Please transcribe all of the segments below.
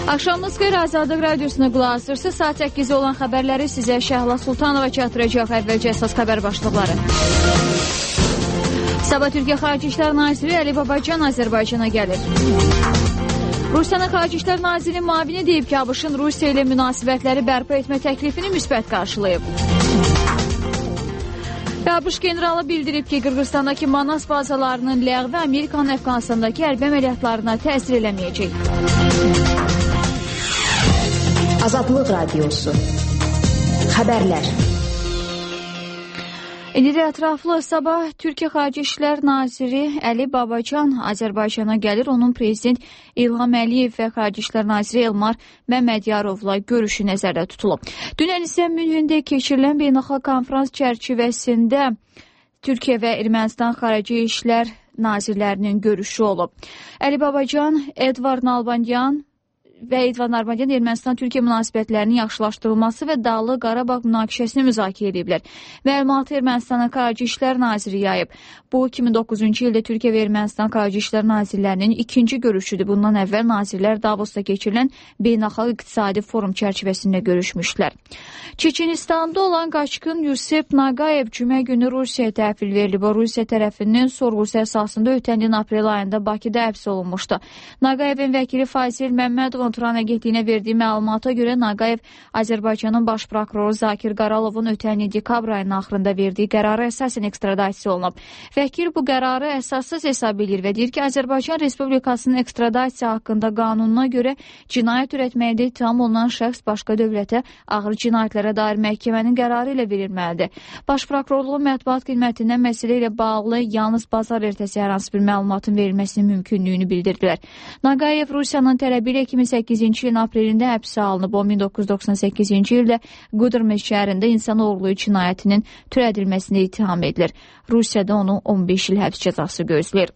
Axşamınız xeyir, Azadlıq Radiosuna qulaq asırsınız. Saat 8-də olan xəbərləri sizə Şəhla Sultanova çatdıracaq. Əvvəlcə əsas xəbər başlıqları. Sabah Türkiyə Xarici İşlər Naziri Əli Babacan Azərbaycana gəlir. Rusiyanın Xarici İşlər Nazirinin müavini deyib ki, ABŞ-ın Rusiya ilə münasibətləri bərpa etmə təklifini müsbət qarşılayıb. ABŞ generalı bildirib ki, Qırğızstandakı Manas bazalarının ləğvi Amerikanın Əfqanistandakı hərbi əməliyyatlarına təsir eləməyəcək. Azadlıq Radiosu. Xəbərlər. İndi də ətraflı sabah Türkiyə Xarici İşlər Naziri Əli Babacan Azərbaycana gəlir. Onun prezident İlham Əliyev və Xarici İşlər Naziri Elmar Məmmədyarovla görüşü nəzərdə tutulub. Dünən isə Münhində keçirilən beynəlxalq konfrans çərçivəsində Türkiyə və Ermənistan Xarici İşlər Nazirlərinin görüşü olub. Əli Babacan, Edvard Nalbandyan Ermənistan-Türkiyə münasibətlərinin yaxşılaşdırılması və Dağlıq Qarabağ münaqişəsini müzakirə ediblər. Məlumatı Ermənistanın Xarici İşlər Naziri yayıb. Bu, 2009-cu ildə Türkiyə və Ermənistan Xarici İşlər Nazirlərinin ikinci görüşüdür. Bundan əvvəl nazirlər Davosda keçirilən beynəlxalq iqtisadi forum çərçivəsində görüşmüşlər. Çeçenistanda olan qaçqın Yusif Naqayev cümə günü Rusiyaya təhvil verilib. Rusiya tərəfindən sorğusu əsasında ötən ilin aprel ayında Bakıda həbs olunmuşdu. Naqayevin vəkili Fazil Məmmədov Turan əgentliyinə verdiyi məlumata görə Naqayev Azərbaycanın baş prokuroru Zakir Qaralovun ötən il dekabr ayının axırında verdiyi qərara əsasən ekstradasiya olunub. Vəkil bu qərarı əsassız hesab edir və deyir ki, Azərbaycan Respublikasının ekstradasiya haqqında qanununa görə cinayət törətməkdə ittiham olunan şəxs başqa dövlətə ağır cinayətlərə dair məhkəmənin qərarı ilə verilməlidir. Baş prokurorluğun mətbuat xidmətindən məsələ ilə bağlı yalnız bazar ertəsi hər hansı bir məlumatın verilməsinin mümkünlüyünü bildirdilər. Naqayev Rusiyanın tələbi ilə 2008-ci ilin aprelində həbsə alınıb. O 1998-ci ildə Qudurmeş şəhərində insan oğurluğu cinayətinin törədilməsində ittiham edilir. Rusiyada onu 15 il həbs cəzası gözləyir.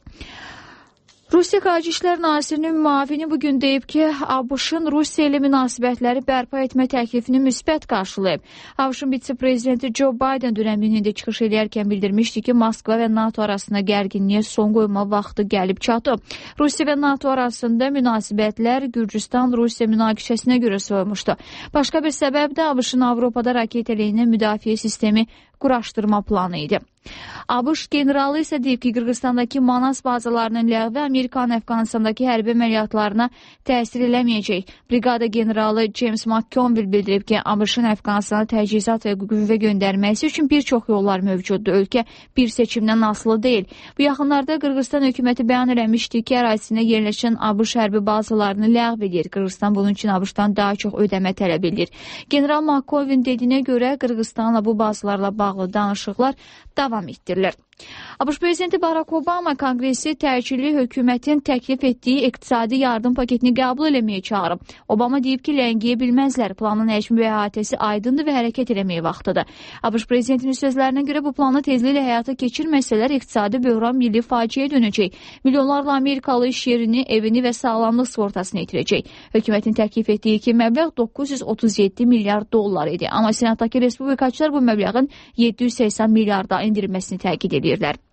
Rusiya Xarici İşlər Nazirinin müavini bugün deyib ki, ABŞ-ın Rusiya ilə münasibətləri bərpa etmə təklifini müsbət qarşılayıb. ABŞ-ın vitse-prezidenti Joe Biden dünəmində çıxış edərkən bildirmişdi ki, Moskva və NATO arasında gərginliyə son qoyma vaxtı gəlib çatıb. Rusiya və NATO arasında münasibətlər Gürcüstan-Rusiya münaqişəsinə görə soyumuşdu. Başqa bir səbəb də ABŞ-ın Avropada raket əleyhinə müdafiə sistemi quraşdırma planı idi. ABŞ generalı isə deyib ki, Qırğızstandakı Manas bazalarının ləğvi Amerikanın Əfqanistandakı hərbi əməliyyatlarına təsir eləməyəcək. Briqada generalı James McConville bildirib ki, ABŞ-ın Əfqanistana təchizat və qüvvə göndərməsi üçün bir çox yollar mövcuddur. Ölkə bir seçimdən asılı deyil. Bu yaxınlarda Qırğızstan hökuməti bəyan eləmişdi ki, ərazisində yerləşən ABŞ hərbi bazalarını ləğv edir. Qırğızstan bunun üçün ABŞ-dan daha çox ödəmə tələb edir. General McConville dediyinə görə Qırğızstanla bu bazalarla bağlı danışıqlar davam etdirilir. ABŞ prezidenti Barack Obama konqresi təcili hökumətin təklif etdiyi iqtisadi yardım paketini qəbul eləməyə çağırıb. Obama deyib ki, ləngiyə bilməzlər. Planın həcmi və əhatəsi aydındır və hərəkət eləməyə vaxtıdır. ABŞ prezidentinin sözlərinə görə bu planı tezliklə həyata keçirməsələr iqtisadi böhran milli faciəyə dönəcək. Milyonlarla Amerikalı iş yerini, evini və sağlamlıq sığortasını itirəcək. Hökumətin təklif etdiyi ki, məbləğ 937 milyard dollar idi. Amma senatdakı respublikaçılar bu məbləğin 780 milyarda endirilməsini təkid edirlər.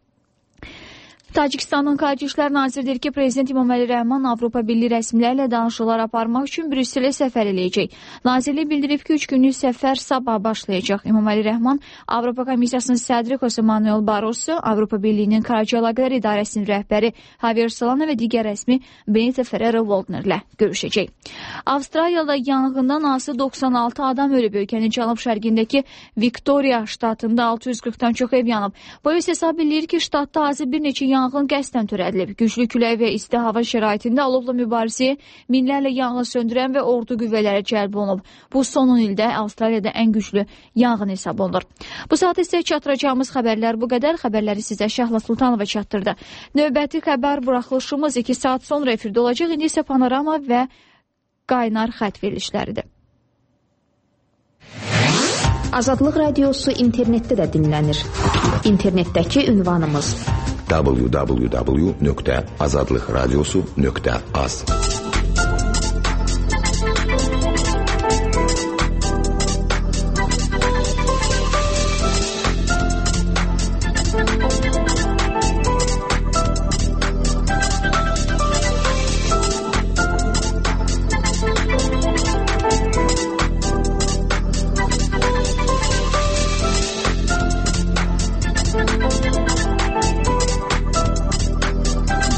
Tacikistanın Xarici İşlər Naziri deyir ki, Prezident İmaməli Rəhman Avropa Birliyi rəsmilərlə danışıqlar aparmaq üçün Brüsselə səfər eləyəcək. Nazirlik bildirib ki, 3 günlük səfər sabah başlayacaq. İmaməli Rəhman Avropa Komissiyasının sədri Jose Manuel Barroso, Avropa Birliyinin Xarici Əlaqələr İdarəsinin rəhbəri Javier Solana və digər rəsmi Benito Ferrero-Waldnerlə görüşəcək. Avstraliyada yanğından azı 96 adam ölüb. Ölkənin cənub-şərqindəki Victoria ştatında 640-dan çox ev yanıb. Polis hesab edir ki, ştatda azı bir neçə yanğın qəsdən törədilib. Güclü külək və isti hava şəraitində alovla mübarizəyə minlərlə yanğın söndürən və ordu qüvvələri cəlb olunub. Bu son 10 ildə Avstraliyada ən güclü yanğın hesab olunur. Bu saat isə çatdıracağımız xəbərlər bu qədər. Xəbərləri sizə Şəhla Sultanova çatdırdı. Növbəti xəbər buraxılışımız 2 saat sonra efirdə olacaq. İndi isə panorama və qaynar xətt verilişləridir. Azadlıq Radiosu internetdə də dinlənir. İnternetdəki ünvanımız www.azadlıqradiosu.az.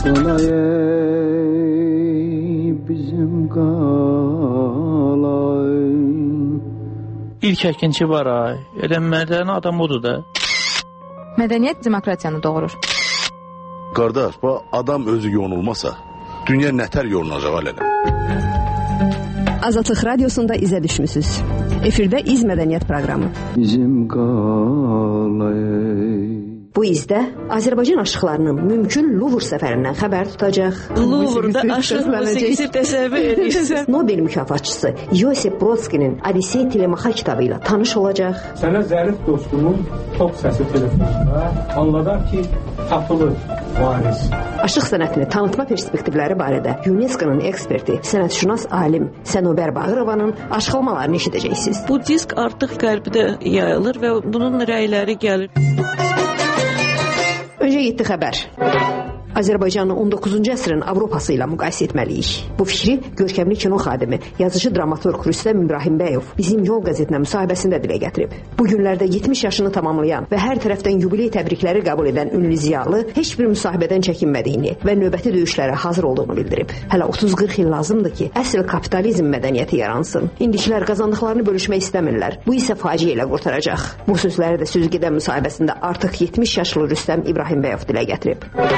Qalay bizim qalay. İlk əkinçi var ay. Elə mədəni adam odur da. Mədəniyyət demokratiyanı doğurur. Qardaş, bu adam özü yonulmasa, dünya nətər yolunacaq alələ? Azadlıq radiosunda izə düşmüsünüz. Efirdə İz Mədəniyyət proqramı. Bizim qalay. Bu izdə Azərbaycan aşıqlarının mümkün Luvr səfərindən xəbər tutacaq. Luvrda aşıq musiqisi təsəvvür edirsiniz. Nobel mükafatçısı Yosif Brodskinin Odissey Telemaxa kitabı ilə tanış olacaq. Sənə zərif dostumun top səsi telefonunda anladar ki, tapılır varis. Aşıq sənətini tanıtma perspektivləri barədə UNESCO-nun eksperti, sənətşünas alim Sənubər Bağırovanın aşıqlamalarını eşidəcəksiniz. Bu disk artıq qərbdə yayılır və bunun rəyləri gəlir. Öncə 7 xəbər. Azərbaycanı 19-cu əsrin Avropası ilə müqayisə etməliyik. Bu fikri görkəmli kino xadimi, yazıcı dramaturq Rüstəm İbrahimbəyov Bizim Yol qəzetinə müsahibəsində dilə gətirib. Bu günlərdə 70 yaşını tamamlayan və hər tərəfdən yubiley təbrikləri qəbul edən ünlü ziyalı heç bir müsahibədən çəkinmədiyini və növbəti döyüşlərə hazır olduğunu bildirib. Hələ 30-40 il lazımdır ki, əsl kapitalizm mədəniyyəti yaransın. İndikilər qazandıqlarını bölüşmək istəmirlər. Bu isə faciə ilə qurtaracaq. Bu sözləri də Süzgedən müsahibəsində artıq 70 yaşlı Rüstəm İbrahimbəyov dilə gətirib.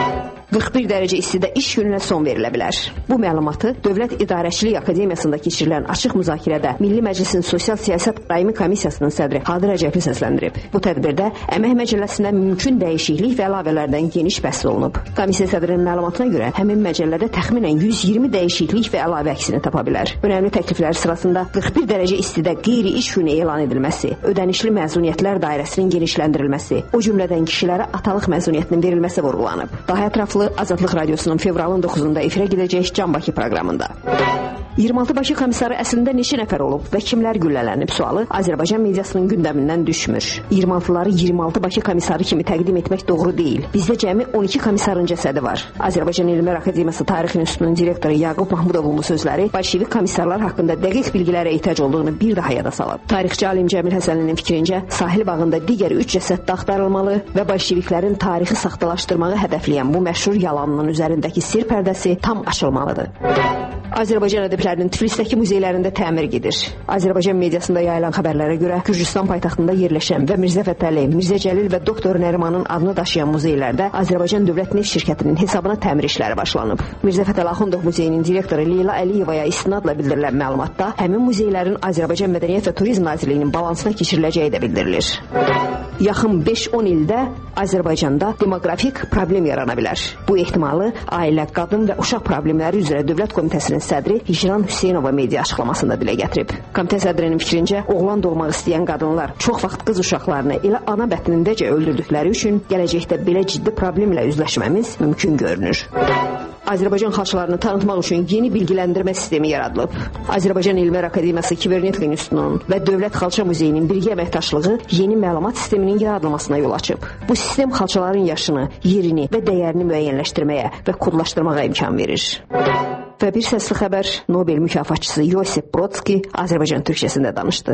41 dərəcə istidə iş gününə son verilə bilər. Bu məlumatı Dövlət İdarəçilik Akademiyasında keçirilən açıq müzakirədə Milli Məclisin Sosial Siyasət Daimi Komissiyasının sədri Hadir Rəcəbli səsləndirib. Bu tədbirdə əmək məcəlləsinə mümkün dəyişiklik və əlavələrdən geniş bəhs olunub. Komissiya sədrinin məlumatına görə həmin məcəllədə təxminən 120 dəyişiklik və əlavə əksini tapa bilər. Önəmli təkliflər sırasında 41 dərəcə istidə qeyri-iş günü elan edilməsi, ödənişli məzuniyyətlər dairəsinin genişləndirilməsi, o cümlədən kişilərə atalıq məzuniyyətinin verilməsi vurğulanıb. Daha ətraflı Azadlıq Radiosunun fevralın 9-da efirə gedəcək Can Bakı proqramında. 26 Bakı komissarı əslində neçə nəfər olub və kimlər güllələnib sualı Azərbaycan mediasının gündəmindən düşmür. 26-ları 26 Bakı komissarı kimi təqdim etmək doğru deyil. Bizdə cəmi 12 komissarın cəsədi var. Azərbaycan Elmlər Akademiyası Tarix İnstitutunun direktoru Yaqub Mahmudovun bu sözləri bolşevik komissarlar haqqında dəqiq bilgilərə ehtiyac olduğunu bir daha yada salıb. Tarixçi alim Cəmil Həsənlinin fikrincə sahil bağında digər 3 cəsəd də axtarılmalı və bolşeviklərin tarixi saxtalaşdırmağı hədəfləyən bu məşhur yalanının üzərindəki sir pərdəsi tam aşılmalıdır. Azərbaycan ədəblərinin Tiflisdəki muzeylərində təmir gedir. Azərbaycan mediasında yayılan xəbərlərə görə Gürcüstan paytaxtında yerləşən və Mirzə Fətəli, Mirzə Cəlil və Doktor Nərimanın adını daşıyan muzeylərdə Azərbaycan Dövlət Neft Şirkətinin hesabına təmir işləri başlanıb. Mirzə Fətəli Axundov Muzeyinin direktoru Leyla Əliyevaya istinadla bildirilən məlumatda həmin muzeylərin Azərbaycan Mədəniyyət və Turizm Nazirliyinin balansına keçiriləcəyi də bildirilir. Yaxın 5-10 ildə Azərbaycanda demoqrafik problem yarana bilər. Bu ehtimalı Ailə, Qadın və Uşaq Problemləri üzrə Dövlət Komitəsinin sədri Hicran Hüseynova media açıqlamasında dilə gətirib. Komitə sədrinin fikrincə, oğlan doğmaq istəyən qadınlar çox vaxt qız uşaqlarını elə ana bətnindəcə öldürdükləri üçün gələcəkdə belə ciddi problemlə üzləşməmiz mümkün görünür. Azərbaycan xalçalarını tanıtmaq üçün yeni bilgiləndirmə sistemi yaradılıb. Azərbaycan Elmlər Akademiyası Kibernetika İnstitutunun və Dövlət Xalça Muzeyinin birgə əməkdaşlığı yeni məlumat sisteminin yaradılmasına yol açıb. Bu sistem xalçaların yaşını, yerini və dəyərini müəyyənləşdirməyə və kodlaşdırmağa imkan verir. Və bir səsli xəbər, Nobel mükafatçısı Yosif Brodski Azərbaycan türkçəsində danışdı.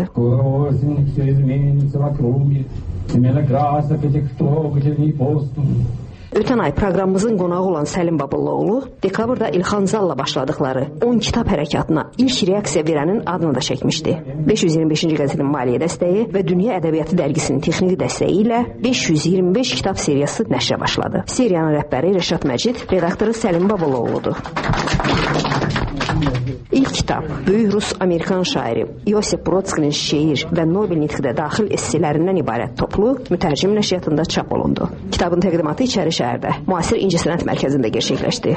Ötən ay proqramımızın qonağı olan Səlim Babulluoğlu dekabrda İlxan Zalla başladıkları 10 kitab hərəkatına ilk reaksiya verənin adını da çəkmişdi. 525-ci qəzetin maliyyə dəstəyi və Dünya Ədəbiyyatı dərgisinin texniki dəstəyi ilə 525 kitab seriyası nəşrə başladı. Seriyanın rəhbəri Rəşad Məcid, redaktoru Səlim Babulluoğludur. İlk kitab böyük Rus-Amerikan şairi Yosif Brodskinin şeir və Nobel nitqdə daxil essələrindən ibarət toplu mütərcim nəşriyyatında çap olundu. Kitabın təqdimatı İçəri şəhərdə, müasir İncəsənət mərkəzində gerçəkləşdi.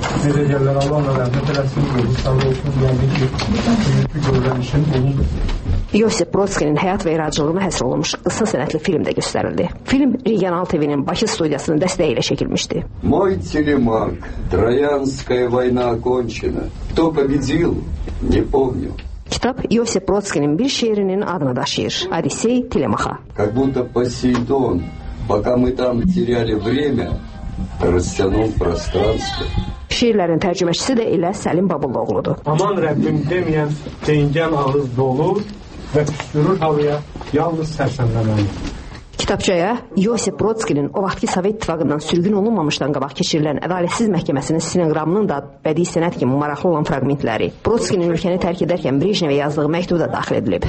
Yosif Brodskinin həyat və yaradıcılığına həsr olunmuş qısa sənətli film də göstərildi. Film Regional TV-nin Bakı studiyasının dəstəyi ilə çəkilmişdi. Мой телемарк, Троянская война окончена. Кто победил? Не помню. Kitab Yosif Brodskinin bir şeirinin adını daşıyır. Odissey Telemaxa. Как будто Посейдон, пока мы там теряли время, растянул пространство. Şeirlərin tərcüməçisi də elə Səlim Babulluoğludur. Aman Rəbbim deməyən cengən ağız dolu və püskürür havaya yalnız sərsəmləməni. Kitabçaya Yosif Brodskinin o vaxtki Sovet İttifaqından sürgün olunmamışdan qabaq keçirilən Ədalətsiz Məhkəməsinin stenoqramının da bədii sənət kimi maraqlı olan fraqmentləri, Brodskinin ölkəni tərk edərkən Brejnevə yazdığı məktub da daxil edilib.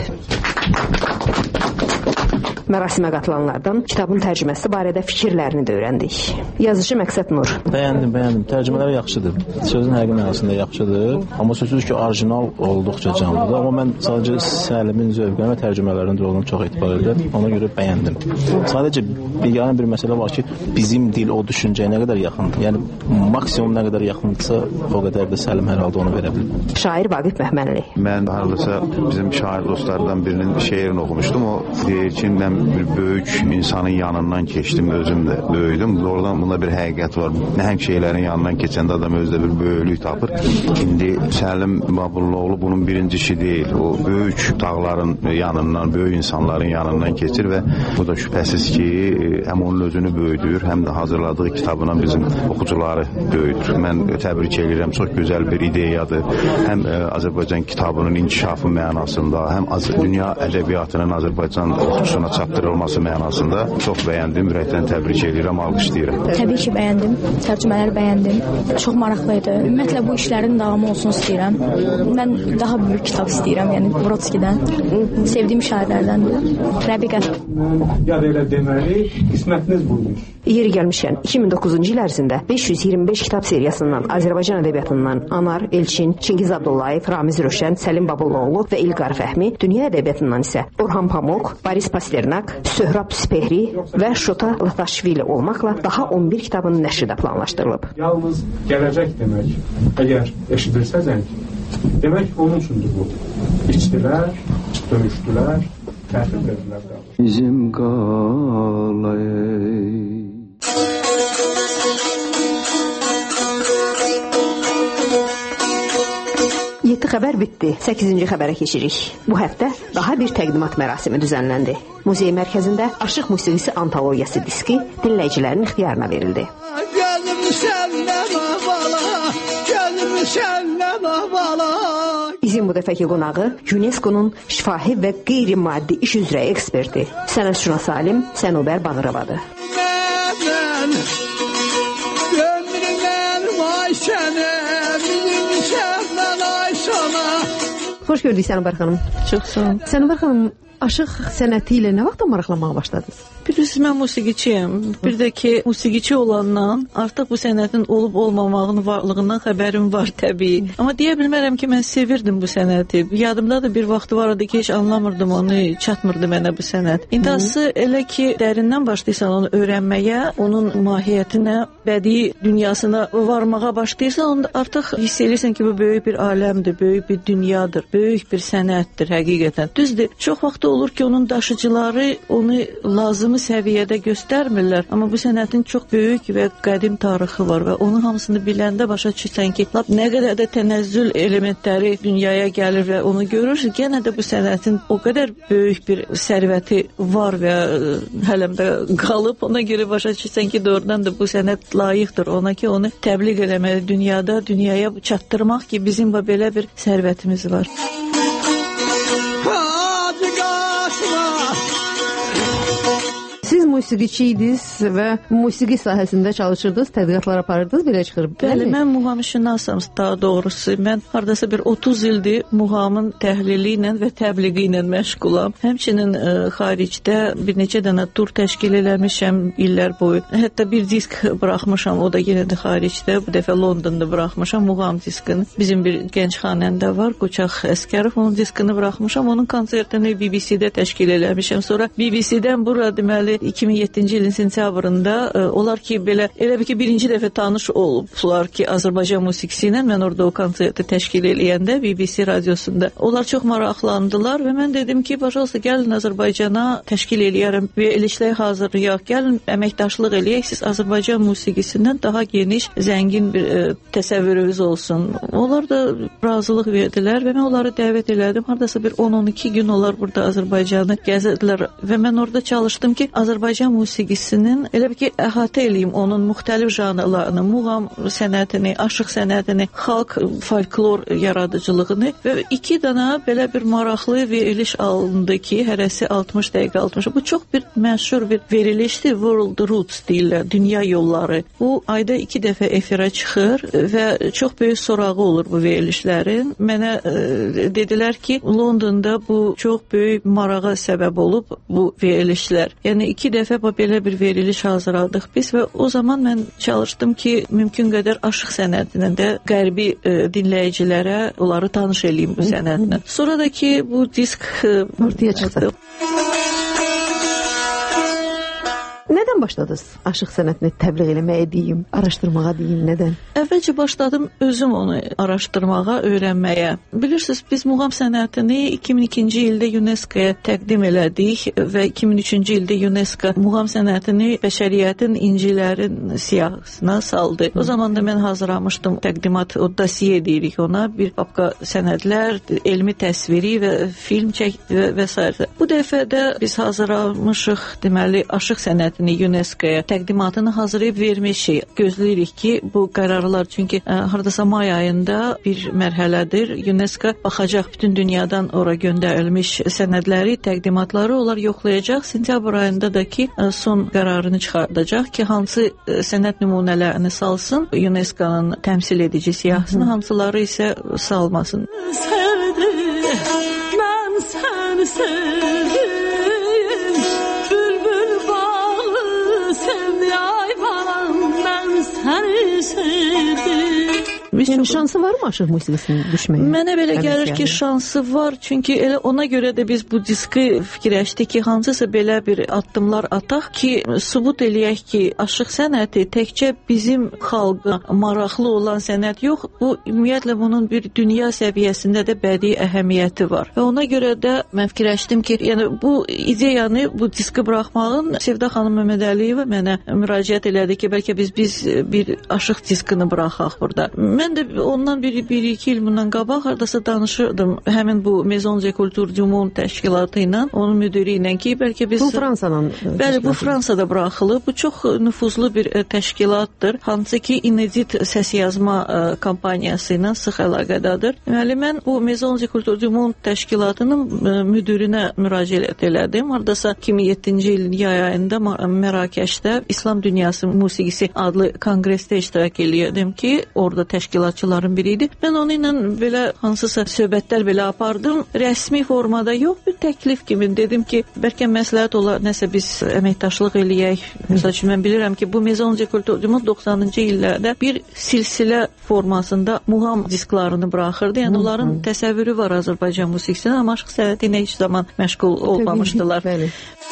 Mərasimə qatılanlardan kitabın tərcüməsi barədə fikirlərini də öyrəndik. Yazıcı Məqsəd Nur. Bəyəndim. Tərcümələr yaxşıdır. Sözün həqiqi mənasında yaxşıdır. Amma sözsüz ki, orijinal olduqca canlıdır. Amma mən sadəcə Səlimin zövqünə və tərcümələrinin roluna çox etibar edirəm. Ona görə bəyəndim. Sadəcə bir məsələ var ki, bizim dil o düşüncəyə nə qədər yaxındır. Yəni maksimum nə qədər yaxındırsa, o qədər də Səlim hər halda onu verə bilər. Şair Vaqif Məhmənli. Mən hardasa bizim şair dostlardan birinin şeirini oxumuşdum. O deyir ki, mən bir böyük insanın yanından keçdim, özüm də böyüdüm. Oradan bunda bir həqiqət var. Nəhəng şeylərin yanından keçəndə adam özdə bir böyüklük tapır. İndi Səlim Babulluoğlu bunun birincisi deyil. O böyük dağların yanından, böyük insanların yanından keçir və bu da şübhəsiz ki, həm onun özünü böyüdür, həm də hazırladığı kitabına bizim oxucuları böyüdür. Mən təbrik edirəm, çox gözəl bir ideyadır. Həm Azərbaycan kitabının inkişafı mənasında, həm dünya ədəbiyyatının Azərbaycan oxucusuna çatdırılması mənasında çox bəyəndim, ürəkdən təbrik edirəm, alqışlayıram. Təbii ki, bəyəndim. Tərcümələri bəyəndim. Çox maraqlı idi. Ümumiyyətlə bu işlərin davamı olsun istəyirəm. Mən daha böyük kitab istəyirəm, yəni Brodskidən. Sevdiyim şairlərdəndir. Rəbiqə. Ya da elə deməli, qismətiniz buymuş. Yeri gəlmişkən 2009-cu il ərzində 525 kitab seriyasından Azərbaycan ədəbiyyatından Anar, Elçin, Çingiz Abdullayev, Ramiz Röşən, Səlim Babulluoğlu və İlqar Fəhmi, dünya ədəbiyyatından isə Orhan Pamuk, Boris Pasternak, Söhrab Spehri və Şota Lataşvili olmaqla daha 11 kitabın nəşri də planlaşdırılıb. Yalnız gələcək demək, əgər eşidirsə zəng, demək onun üçündür bu. İçdilər, döyüşdülər, təhvil verdilər. Bizim qalay. Yeddi xəbər bitdi. 8-ci xəbərə keçirik. Bu həftə daha bir təqdimat mərasimi düzənləndi. Muzey mərkəzində Aşıq musiqisi antologiyası diski dinləyicilərin ixtiyarına verildi. Bizim bu dəfəki qonağı UNESCO-nun şifahi və qeyri-maddi iş üzrə eksperti, sənətşünas alim Sənubər Bağırovadır. Xoş gördük Sənubər xanım. Çox sağ olun. Sənubər xanım, aşıq sənəti ilə nə vaxtdan maraqlanmağa başladınız? Bilirsiniz, mən musiqiçiyəm. Bir də ki, musiqiçi olandan artıq bu sənətin olub-olmamağının varlığından xəbərim var təbii. Amma deyə bilmərəm ki, mən sevirdim bu sənəti. Yadımda da bir vaxtı var idi ki, heç anlamırdım onu, çatmırdı mənə bu sənət. İntihası elə ki, dərindən başlayırsan onu öyrənməyə, onun mahiyyətinə, bədii dünyasına varmağa başlayırsan, onda artıq hiss edirsən ki, bu böyük bir aləmdir, böyük bir dünyadır, böyük bir sənətdir həqiqətən. Düzdür, çox vaxt olur ki, onun daşıcıları onu lazım səviyyədə göstərmirlər, amma bu sənətin çox böyük və qədim tarixi var və onun hamısını biləndə başa düşürsən ki, nə qədər də tənəzzül elementləri dünyaya gəlir və onu görürsün, yenə də bu sənətin o qədər böyük bir sərvəti var və hələm də qalıb, ona görə başa düşürsən ki, doğrudan da bu sənət layiqdir ona ki, onu təbliğ eləməli dünyaya çatdırmaq ki, bizim belə bir sərvətimiz var. Siz musiqiçi idiniz və musiqi sahəsində çalışırdınız, tədqiqatlar aparırdınız, belə çıxır. Bəli, mən muğamşünasam daha doğrusu. Mən hardasa bir 30 ildir muğamın təhlili ilə və təbliği ilə məşğulam. Həmçinin xaricdə bir neçə dənə tur təşkil eləmişəm illər boyu. Hətta bir disk buraxmışam, o da yenə də xaricdə. Bu dəfə Londonda buraxmışam muğam diskini. Bizim bir gənc xanəndə var, Qoçaq Əskərov, onun diskini buraxmışam. Onun konsertini BBC-də təşkil eləmişəm. Sonra BBC-dən bura deməli 2007-ci ilin sentyabrında onlar ki, belə elə bir ki, birinci dəfə tanış olublar ki, Azərbaycan musiqisi ilə mən orada o konserti təşkil eləyəndə BBC radiosunda. Onlar çox maraqlandılar və mən dedim ki, başalsa gəlin Azərbaycana təşkil eləyərəm və elişlər hazırlayaq, gəlin əməkdaşlıq eləyək, siz Azərbaycan musiqisindən daha geniş, zəngin bir təsəvvürünüz olsun. Onlar da razılıq verdilər və mən onları dəvət elədim. Hardasa bir 10-12 gün onlar burada Azərbaycanı gəzirdilər və mən orada çalışdım ki, Azərbaycan Azərbaycan musiqisinin elə bir ki, əhatə eləyim onun müxtəlif janrlarını, muğam sənətini, aşıq sənətini, xalq folklor yaradıcılığını və 2 dənə belə bir maraqlı veriliş alındı ki, hərəsi 60 dəqiqə 60. Bu çox bir məşhur bir verilişdir. World Roots deyirlər, dünya yolları. Bu ayda 2 dəfə efirə çıxır və çox böyük sorağı olur bu verilişlərin. Mənə dedilər ki, Londonda bu çox böyük marağa səbəb olub bu verilişlər. Yəni 2 dəfə belə bir veriliş hazırladıq biz və o zaman mən çalışdım ki, mümkün qədər aşıq sənətinin də qərbi dinləyicilərə onları tanış eləyim bu sənətlə. Sonra da ki, bu disk ortaya çıxdı. Nədən başladınız aşıq sənətini təbliğ eləməyə deyim, araşdırmağa deyim, nədən? Əvvəlcə başladım özüm onu araşdırmağa, öyrənməyə. Bilirsiniz, biz muğam sənətini 2002-ci ildə UNESCO-ya təqdim elədik və 2003-cü ildə UNESCO muğam sənətini bəşəriyyətin incilərin siyahısına saldı. O zaman da mən hazırlamışdım təqdimat, o dosiye deyirik ona, bir papqa sənədlər, elmi təsviri və film çəkdi və s. Bu dəfə də biz hazırlamışıq, deməli, aşıq sənət UNESCO-ya təqdimatını hazırlayıb vermişik. Gözləyirik ki, bu qərarlar, çünki hardasa may ayında bir mərhələdir. UNESCO baxacaq bütün dünyadan ora göndərilmiş sənədləri, təqdimatları onlar yoxlayacaq. Sentyabr ayında da ki, son qərarını çıxardacaq ki, hansı sənət nümunələrini salsın, UNESCO-nun təmsil edici siyahısını, hamıları isə salmasın. Sevdim, mən səni sevdim. Yəni şansı var mı aşıq musiqisinin düşməyə? Mənə belə gəlir ki, şansı var, çünki elə ona görə də biz bu diski fikirləşdik ki, hansısa belə bir addımlar ataq ki, sübut eləyək ki, aşıq sənəti təkcə bizim xalqa maraqlı olan sənət yox, bu ümumiyyətlə bunun bir dünya səviyyəsində də bədii əhəmiyyəti var. Və ona görə də mən fikirləşdim ki, yəni bu ideyanı, bu diski buraxmağın Sevda xanım Məmmədəliyeva mənə müraciət elədi ki, bəlkə biz bir aşıq diskini buraxaq burada. Mən də ondan 1-2 il bundan qabaq hardasa danışırdım həmin bu Maison de Culture du Monde təşkilatı ilə, onun müdiri ilə ki, bəlkə biz... Bu Fransanın... Bəli, bu Fransada buraxılıb. Bu çox nüfuzlu bir təşkilatdır. Hansı ki, inedit səs yazma kampaniyası ilə sıx əlaqədadır. Deməli, mən bu Maison de Culture du Monde təşkilatının müdirinə müraciət elədim. Hardasa 2007-ci ilin yay ayında Mərakeşdə İslam Dünyası Musiqisi adlı konqresdə iştirak eləyirdim ki, orada təşkilatçıların biri idi. Mən onu ilə belə hansısa söhbətlər belə apardım. Rəsmi formada yox, bir təklif kimi dedim ki, bəlkə məsləhət olar, nəsə biz əməkdaşlıq eləyək. Məsəl üçün, mən bilirəm ki, bu Maison de Culture 90-cı illərdə bir silsilə formasında muğam disklarını buraxırdı. Yəni, onların təsəvvürü var Azərbaycan musiqisinə, amma aşıq sənəti ilə heç zaman məşğul olmamışdılar. Bəli.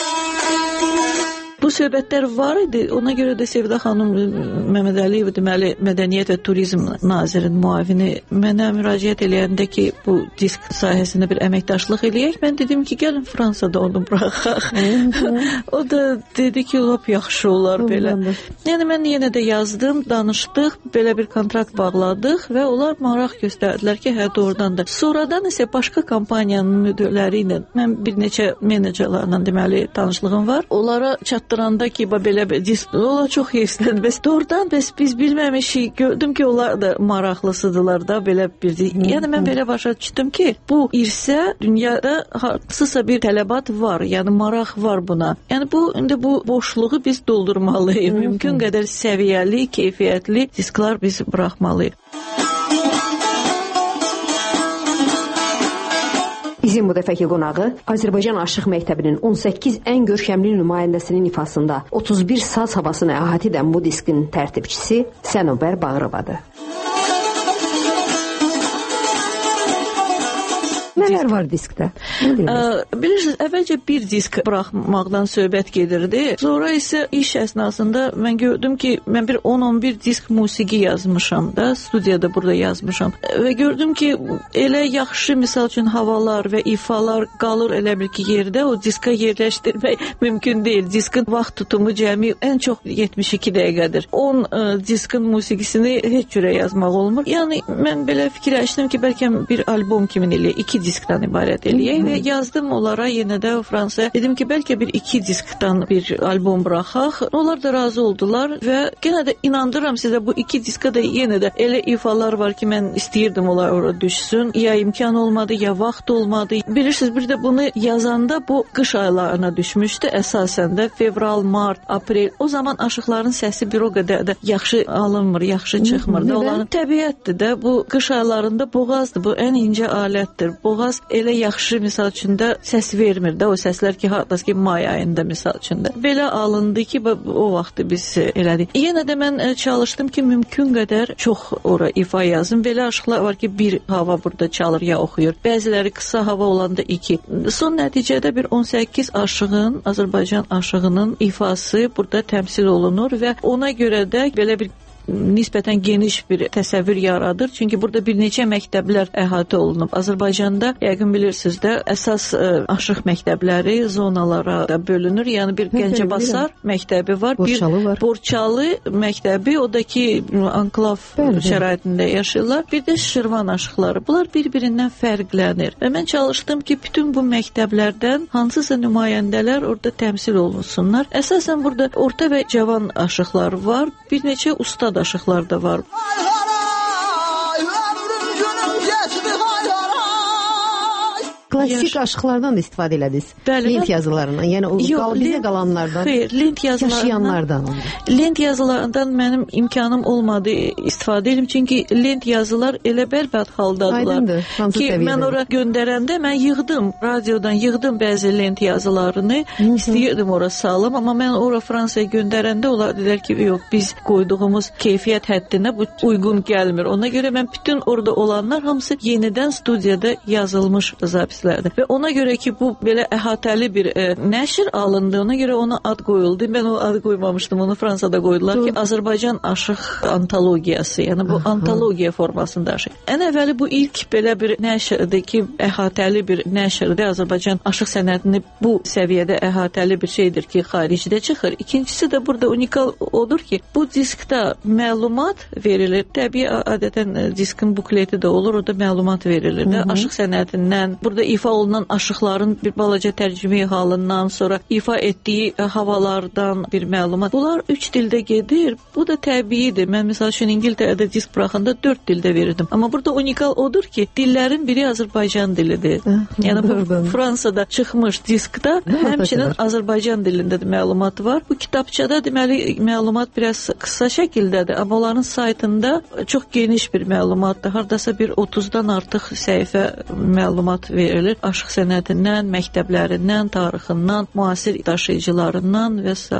Bu söhbətlər var idi. Ona görə də Sevda xanım Məmmədəliyeva, deməli, Mədəniyyət və Turizm nazirinin müavini mənə müraciət eləyəndə ki, bu disk sahəsində bir əməkdaşlıq eləyək. Mən dedim ki, gəlin Fransada onu buraxaq. O da dedi ki, lap yaxşı olar belə. Yəni, mən yenə də yazdım, danışdıq, belə bir kontrakt bağladıq və onlar maraq göstərdilər ki, hə, doğrudan da. Sonradan isə başqa kompaniyanın müdirləri ilə, mən bir neçə menecerlarla, deməli, tanışlığım var. Onlara çatdıranda ki, belə disk, onlar çox heysləndir. Bəs doğrudan, bəs biz bilməmişik, gördüm ki, onlar da maraqlısıdırlar da, belə bir deyik. Yəni, mən belə başa düşdüm ki, bu irsə dünyada hansısa bir tələbat var, yəni maraq var buna. Yəni, bu boşluğu biz doldurmalıyıq. Mümkün qədər səviyyəli, keyfiyyətli disklar biz buraxmalıyıq. Bizim bu dəfəki qonağı Azərbaycan Aşıq Məktəbinin 18 ən görkəmli nümayəndəsinin ifasında 31 saz havasını əhatə edən bu diskin tərtibçisi Sənubər Bağırovadır. Nələr var diskdə? Bilirsiniz, əvvəlcə bir disk buraxmaqdan söhbət gedirdi. Sonra isə iş əsnasında mən gördüm ki, mən bir 10-11 disk musiqi yazmışam da, studiyada burada yazmışam. Və gördüm ki, elə yaxşı, misal üçün, havalar və ifalar qalır elə bil ki, yerdə, o diska yerləşdirmək mümkün deyil. Diskin vaxt tutumu cəmi ən çox 72 dəqiqədir. 10 diskin musiqisini heç cürə yazmaq olmur. Yəni, mən belə fikirləşdim ki, bəlkə bir albom kimi eləyək, 2 disk diskdən ibarət eləyək və yazdım onlara yenə də Fransaya. Dedim ki, bəlkə bir 2 diskdən bir albom buraxaq. Onlar da razı oldular və yenə də inandırıram sizə bu 2 diskə də yenə də elə ifalar var ki, mən istəyirdim onlar ora düşsün. Ya imkan olmadı, ya vaxt olmadı. Bilirsiniz, bir də bunu yazanda bu qış aylarına düşmüşdü. Əsasən də fevral, mart, aprel. O zaman aşıqların səsi bir o qədər də yaxşı alınmır, yaxşı çıxmırdı. Onların təbiətdir də. Bu qış aylarında boğazdır. Bu ən incə alətdir. Boğaz elə yaxşı misal üçün də səs vermir də. O səslər ki, hatta ki may ayında misal üçün də. Belə alındı ki, o vaxtı biz elədik. Yenə də mən çalışdım ki, mümkün qədər çox ora ifa yazım. Belə aşıqlar var ki, bir hava burada çalır ya oxuyur. Bəziləri qısa hava olanda 2. Son nəticədə bir 18 aşığın, Azərbaycan aşığının ifası burada təmsil olunur və ona görə də belə bir nisbətən geniş bir təsəvvür yaradır. Çünki burada bir neçə məktəblər əhatə olunub. Azərbaycanda, yəqin bilirsiniz də, əsas aşıq məktəbləri zonalara da bölünür. Yəni bir Gəncəbasar məktəbi var, bir Borçalı məktəbi, o da ki anklav şəraitində yaşayırlar. Bir də Şirvan aşıqları. Bunlar bir-birindən fərqlənir. Və mən çalışdım ki, bütün bu məktəblərdən hansısa nümayəndələr orada təmsil olunsunlar. Əsasən burada orta və cavan aşıqlar var. Bir neçə ustad aşıqlar da var. Klassik aşıqlardan da istifadə elədiniz. Lent yazılarından, yəni o bizə qalanlardan, xeyr, lent yaşayanlardan. Lent yazılarından mənim imkanım olmadı istifadə edim, çünki lent yazılar elə bərbad haldadılar ki, mən ora göndərəndə mən yığdım, radiodan yığdım bəzi lent yazılarını, istəyirdim ora salım, amma mən ora Fransaya göndərəndə onlar dedilər ki, yox, biz qoyduğumuz keyfiyyət həddinə bu uyğun gəlmir. Ona görə mən bütün orada olanlar hamısı yenidən studiyada yazılmış zapislər. Və ona görə ki, bu belə əhatəli bir nəşr alındı, ona görə ona ad qoyuldu. Mən o adı qoymamışdım, onu Fransada qoydular ki, Azərbaycan aşıq antologiyası, yəni bu antologiya formasında aşıq. Ən əvvəli bu ilk belə bir nəşrdir ki, əhatəli bir nəşrdir. Azərbaycan aşıq sənətini bu səviyyədə əhatəli bir şeydir ki, xaricdə çıxır. İkincisi də burada unikal odur ki, bu diskdə məlumat verilir. Təbii adətən diskin bukleti də olur, orada məlumat verilir də aşıq sənətindən. Burada ifa olunan aşıqların bir balaca tərcümə halından, sonra ifa etdiyi havalardan bir məlumat. Bunlar 3 dildə gedir. Bu da təbiidir. Mən məsəl üçün İngiltərədə disk buraxanda 4 dildə verirdim. Amma burada unikal odur ki, dillərin biri Azərbaycan dilidir. Yəni bu Fransada çıxmış diskdə həmçinin Azərbaycan dilində də məlumat var. Bu kitabçada deməli məlumat biraz qısa şəkildədir, amma onların saytında çox geniş bir məlumatdır. Hardasa bir 30-dan artıq səhifə məlumat verilir. Aşıq sənətindən, məktəblərindən, tarixindən, müasir daşıyıcılarından və s.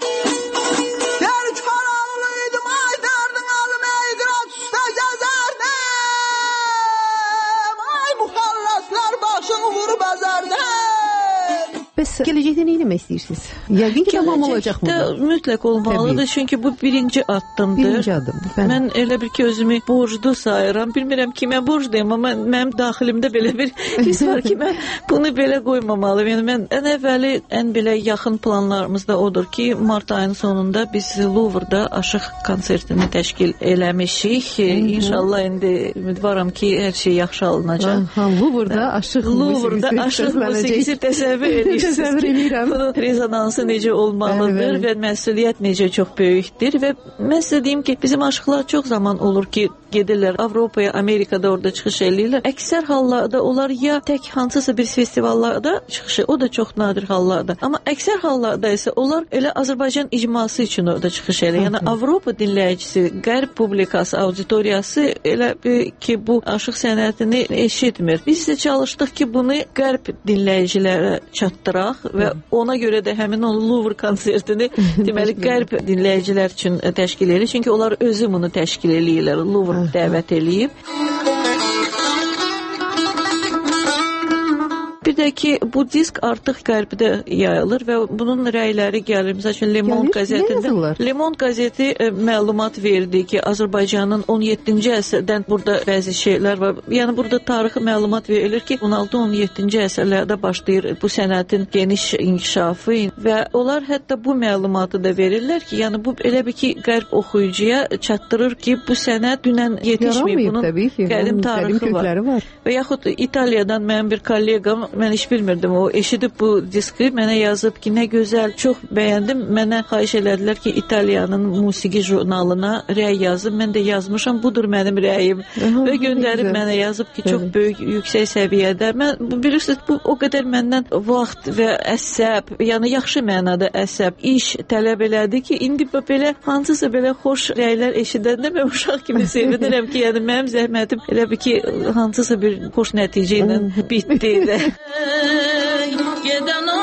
Bəs gələcəkdə nə etmək istəyirsiniz? Yəqin ki, davam olacaq mı? Mütləq olmalıdır, çünki bu birinci addımdır. Birinci addım. Mən elə bir ki, özümü borclu sayıram. Bilmirəm kimə borcluyum, amma mənim daxilimdə belə bir his var ki, mən bunu belə qoymamalıyım. Yəni, mən ən əvvəli, ən belə yaxın planlarımızda odur ki, mart ayının sonunda biz Louvre'da aşıq konsertini təşkil eləmişik. İnşallah indi ümidvaram ki, hər şey yaxşı alınacaq. Louvre'da aşıq musiqisi təsəvvür edirsiniz. Təsəvvür edirəm. Bunun rezonansı necə olmalıdır və məsuliyyət necə çox böyükdür və mən sizə deyim ki, bizim aşıqlar çox zaman olur ki, gedirlər Avropaya, Amerikada orada çıxış eləyirlər. Əksər hallarda onlar ya tək hansısa bir festivallarda çıxışı, o da çox nadir hallarda. Amma əksər hallarda isə onlar elə Azərbaycan icması üçün orada çıxış eləyir. Yəni Avropa dinləyicisi, qərb publikası, auditoriyası elə ki, bu aşıq sənətini eşitmir. Biz isə çalışdıq ki, bunu qərb dinləyicilərə çatdıraq və ona görə də həmin o Louvre konsertini deməli qərb dinləyicilər üçün təşkil edir. Çünki onlar özü bunu təşkil eləyirlər. Louvre dəvət eləyib. Bir də ki, bu disk artıq qərbdə yayılır və bunun rəyləri gəlir. Məsəl üçün Lemon qəzeti məlumat verdi ki, Azərbaycanın 17-ci əsrdən burada bəzi şeylər var. Yəni burada tarixi məlumat verilir ki, 16-17-ci əsrlərdə başlayır bu sənətin geniş inkişafı və onlar hətta bu məlumatı da verirlər ki, yəni bu elə bir ki, qərb oxuyucuya çatdırır ki, bu sənət dünən yetişməyib. Bunun qədim tarixi var. Və yaxud İtaliyadan mənim bir kollegam, mən heç bilmirdim, o eşidib bu diski, mənə yazıb ki, nə gözəl, çox bəyəndim. Mənə xahiş elədilər ki, İtaliyanın musiqi jurnalına rəy yazım. Mən də yazmışam, budur mənim rəyim. Və göndərib mənə yazıb ki, çox böyük, yüksək səviyyədə. Mən bilirsiniz, bu o qədər məndən vaxt və əsəb, yəni yaxşı mənada əsəb, iş tələb elədi ki, indi belə hansısa belə xoş rəylər eşidəndə mən uşaq kimi sevinirəm ki, yəni mənim zəhmətim elə bir ki, hansısa bir xoş nəticə ilə bitdi də. Gedən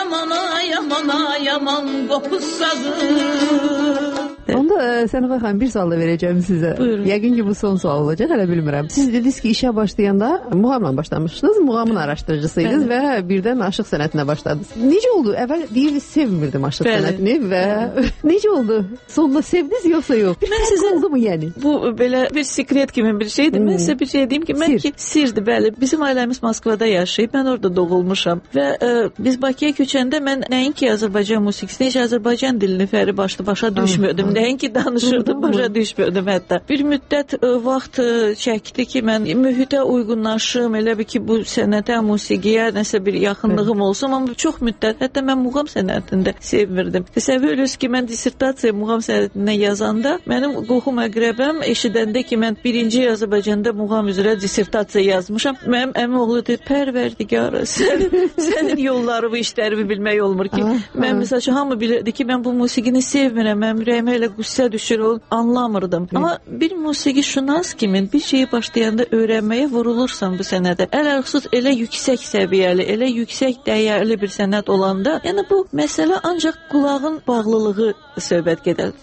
yaman qopuz sazı. Onda Sənaxay xanım, bir sual da verəcəm sizə. Buyurun. Yəqin ki, bu son sual olacaq, hələ bilmirəm. Siz dediniz ki, işə başlayanda muğamla başlamışsınız, muğamın araşdırıcısıydınız və birdən aşıq sənətinə başladınız. Necə oldu? Əvvəl deyirdiniz, sevmirdim aşıq sənətini və necə oldu? Sonunda sevdiniz yoxsa yox? Bir fərq oldu mu yəni? Bu belə bir sekret kimi bir şeydir. Mən sizə bir şey deyim ki, mən ki, sirdir, bəli. Bizim ailəmiz Moskvada yaşayıb, mən orada doğulmuşam və biz Bakıya köçəndə mən nəinki Azərbaycan musiqisini, heç Azərbaycan dilini fəri başa düşmürdüm. Nəinki danışırdım, başa düşmürdüm hətta. Bir müddət vaxt çəkdi ki, mən mühitə uyğunlaşım, elə bir ki, bu sənətə, musiqiyə nəsə bir yaxınlığım olsun, amma çox müddət, hətta mən muğam sənətində sevmirdim. Təsəvvür edirsiniz ki, mən dissertasiya muğam sənətində yazanda, mənim qohum əqrəbəm eşidəndə ki, mən birinci Azərbaycanda muğam üzrə dissertasiya yazmışam, mənim əmi oğlu deyir, Pərverdigar, sənin yollarımı, işlərimi bilmək olmur ki, mən məsəl üçün, hamı bilirdi ki, mən bu musiqini sevmirəm, mən ürəyimə elə qüssə düşür, anlamırdım. Amma bir musiqi şünas kimi bir şeyi başlayanda öyrənməyə vurulursan bu sənətə. Ələlxüsus elə yüksək səviyyəli, elə yüksək dəyərli bir sənət olanda, yəni bu məsələ ancaq qulağın bağlılığı söhbət gedər.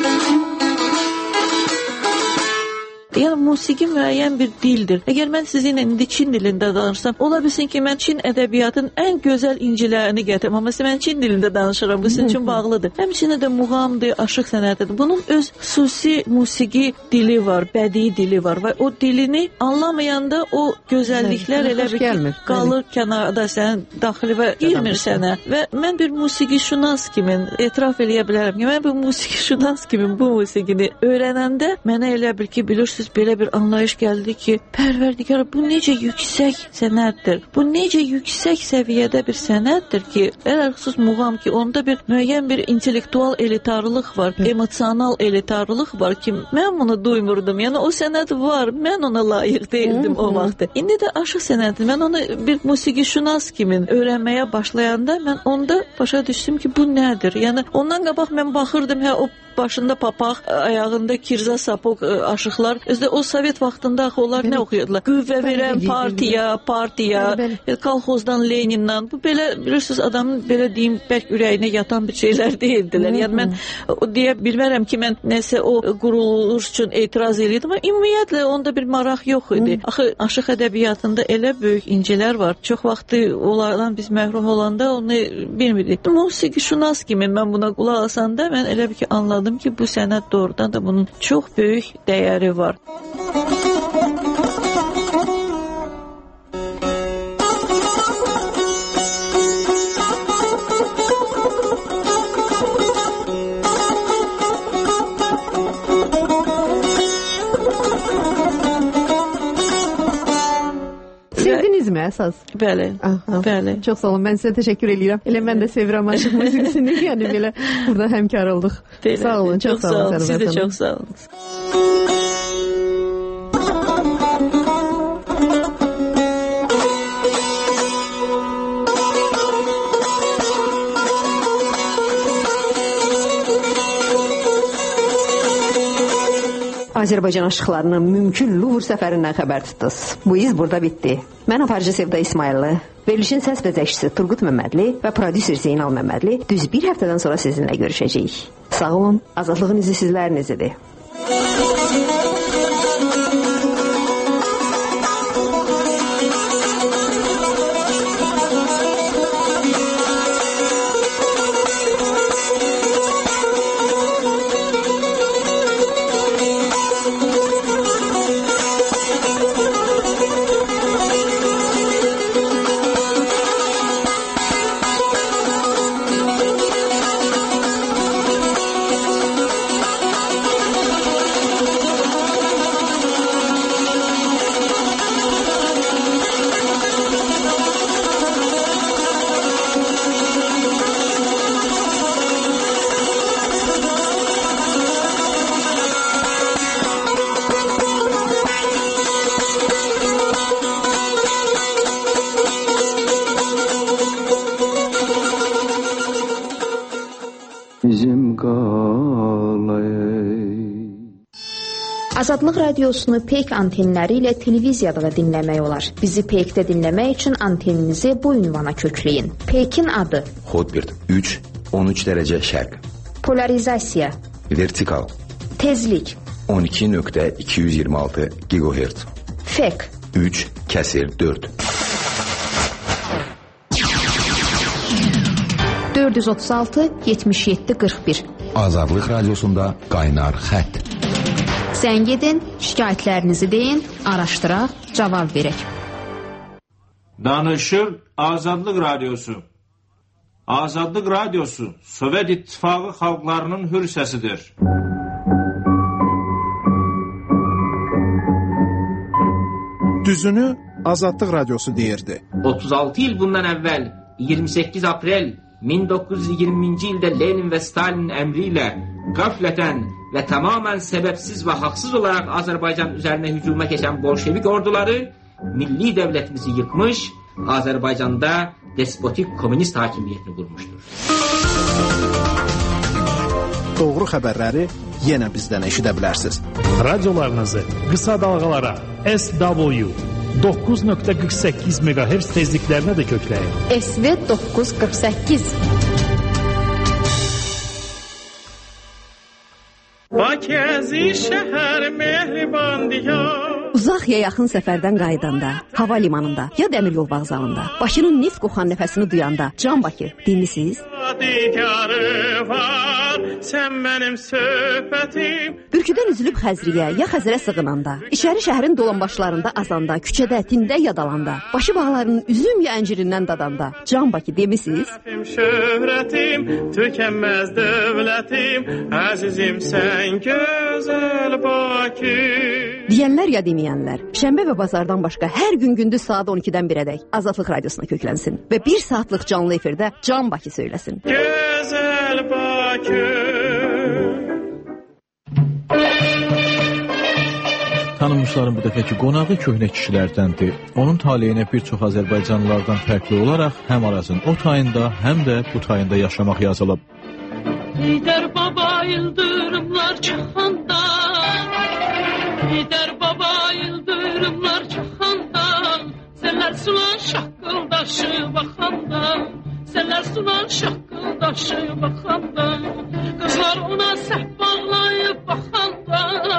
Yəni musiqi müəyyən bir dildir. Əgər mən sizinlə indi Çin dilində danışsam, ola bilsin ki, mən Çin ədəbiyyatının ən gözəl incilərini gətirim. Amma mən Çin dilində danışıram, bu sizin üçün bağlıdır. Həmçinin də muğamdır, aşıq sənətidir. Bunun öz xüsusi musiqi dili var, bədii dili var və o dilini anlamayanda o gözəlliklər elə bir ki, qalır kənarda, sənin daxilə girmir sənə. Və mən bir musiqi şünas kimi etiraf eləyə bilərəm ki, mən bir musiqi şünas kimi bu musiqini öyrənəndə mənə elə bil ki, bilirsiniz, belə bir anlayış gəldi ki, Pərverdigar, bu necə yüksək sənətdir. Bu necə yüksək səviyyədə bir sənətdir ki, ələlxüsus muğam ki, onda bir müəyyən bir intellektual elitarlıq var, emosional elitarlıq var ki, mən bunu duymurdum. Yəni o sənət var, mən ona layiq deyildim o vaxtı. İndi də aşıq sənəti, mən onu bir musiqi şünas kimi öyrənməyə başlayanda mən onda başa düşdüm ki, bu nədir? Yəni ondan qabaq mən baxırdım, o başında papaq, ayağında kirza sapok aşıqlar. Özdə o Sovet vaxtında axı onlar nə oxuyurdular? Qüvvə verən partiya, kolxozdan, Lenindən. Bu belə, bilirsiniz, adamın belə deyim, bəlk ürəyinə yatan bir şeylər deyildilər. Yəni mən deyə bilmərəm ki, mən nəsə o quruluş üçün etiraz edirdim, amma ümumiyyətlə onda bir maraq yox idi. Axı aşıq ədəbiyyatında elə böyük incilər var. Çox vaxtı onlardan biz məhrum olanda onu bilmirdik. Musiqi şünas kimi mən buna qulaq asanda mən elə bir ki, anladım ki, bu sənət doğrudan da bunun çox böyük dəyəri var. Sevdinizmi əsas? Bəli, bəli. Çox sağ olun, mən sizə təşəkkür edirəm. Elə mən də sevirəm aşıq musiqisini, yəni belə burada həmkar olduq. Sağ olun, çox sağ olun. Siz də çox sağ olun. Azərbaycan aşıqlarının mümkün Luvr səfərindən xəbər tutdunuz. Bu iz burada bitdi. Mən aparıcı Sevda İsmayıllı, verilişin səs bəzəkçisi Turqut Məmmədli və prodüser Zeynal Məmmədli düz bir həftədən sonra sizinlə görüşəcəyik. Sağ olun, azadlığın izi sizlərinizidir. Azadlıq radiosunu Peyk antenləri ilə televiziyada da dinləmək olar. Bizi Peykdə dinləmək üçün anteninizi bu ünvana kökləyin. Peykin adı: Hotbird 3, 13 dərəcə şərq. Polarizasiya: Vertikal. Tezlik: 12.226 GHz. Fek: 3/4. 436 77 41. Azadlıq radiosunda qaynar xətt. Zəng edin, şikayətlərinizi deyin, araşdıraq, cavab verək. Danışır Azadlıq Radiosu. Azadlıq Radiosu Sovet İttifaqı xalqlarının hür səsidir. Düzünü Azadlıq Radiosu deyirdi. 36 il bundan əvvəl 28 aprel 1920-ci ildə Lenin və Stalin əmri ilə qəflətən və tamamən səbəbsiz və haqsız olaraq Azərbaycan üzərinə hücuma keçən bolşevik orduları milli dövlətimizi yıkmış, Azərbaycanda despotik komünist hakimiyyətini qurmuşdur. Doğru xəbərləri yenə bizdən eşidə bilərsiniz. Radiolarınızı qısa dalğalara SW 9.48 MHz tezliklərinə də kökləyin. SV 948. Bakəzi şəhər mehriban diyar. Uzaq ya yaxın səfərdən qayıdanda, hava limanında ya dəmir yol vağzalında, Bakının neft qoxan nəfəsini duyanda, Can Bakı, dinlisiniz? Digarı var, sən mənim söhbətim. Bürküdən üzülüb Xəzriyə ya Xəzərə sığınanda, içəri şəhərin dolanbaşlarında azanda, küçədə, tində yadalanda, başı bağlarının üzüm ya əncirindən dadanda, Can Bakı demisiniz? Şöhrətim, tükənməz dövlətim, əzizim sən gözəl Bakı. Deyənlər ya deməyənlər, şənbə və bazardan başqa hər gün gündüz saat 12-dən 1-ədək Azadlıq Radiosuna köklənsin və 1 saatlıq canlı efirdə Can Bakı söyləsin. Gözəl Bakı. Tanınmışların bu dəfəki qonağı köhnə kişilərdəndir. Onun taleyinə bir çox Azərbaycanlılardan fərqli olaraq həm Arazın o tayında, həm də bu tayında yaşamaq yazılıb. Lider baba yıldırımlar çaxanda, Lider baba yıldırımlar çaxanda, Sələr sulan şaqqıldaşı baxanda, Sələr sulan şaqqıldaşı baxanda, Qızlar ona səhv bağlayıb baxanda.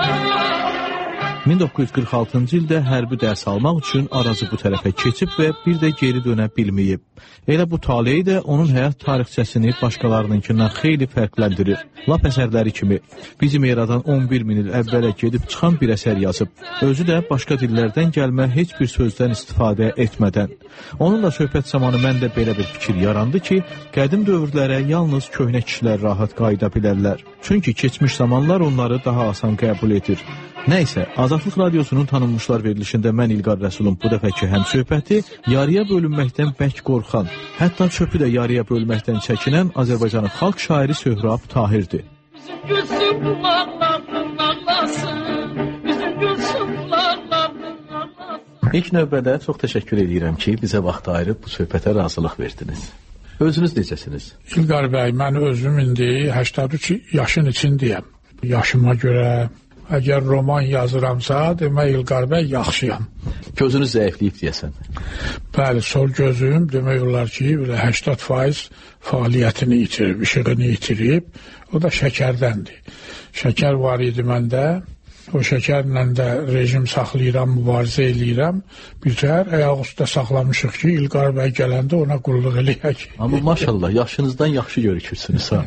1946-cı ildə hərbi dərs almaq üçün Arazı bu tərəfə keçib və bir də geri dönə bilməyib. Elə bu taleyi də onun həyat tarixçəsini başqalarınınkindən xeyli fərqləndirir. Lap əsərləri kimi bizim eradan 11 min il əvvələ gedib çıxan bir əsər yazıb. Özü də başqa dillərdən gəlmə heç bir sözdən istifadə etmədən. Onunla söhbət zamanı məndə belə bir fikir yarandı ki, qədim dövrlərə yalnız köhnə kişilər rahat qayıda bilərlər. Çünki keçmiş zamanlar onları daha asan qəbul edir. Nəysə, Azadlıq Radiosunun tanınmışlar verilişində mən İlqar Rəsulun bu dəfəki həmsöhbəti yarıya bölünməkdən bək qorxan, hətta çöpü də yarıya bölməkdən çəkinən Azərbaycanın xalq şairi Söhrab Tahirdir. Gülsün qulaqlarının ağlasın, bizim gülsün qulaqlarının ağlasın. İlk növbədə çox təşəkkür edirəm ki, bizə vaxt ayırıb bu söhbətə razılıq verdiniz. Özünüz necəsiniz? İlqar bəy, mən özüm indi 83 yaşın içindəyəm. Yaşıma görə əgər roman yazıramsa, demək İlqar bəy yaxşıyam. Gözünüz zəifləyib deyəsən. Bəli, sol gözüm demək olar ki, 80% fəaliyyətini itirib, işığını itirib. O da şəkərdəndir. Şəkər var idi məndə. O şəkərlə də rejim saxlayıram, mübarizə eləyirəm. Birtəhər ayaq üstə saxlamışıq ki, İlqar bəy gələndə ona qulluq eləyək. Amma maşallah, yaşınızdan yaxşı görükürsünüz ha.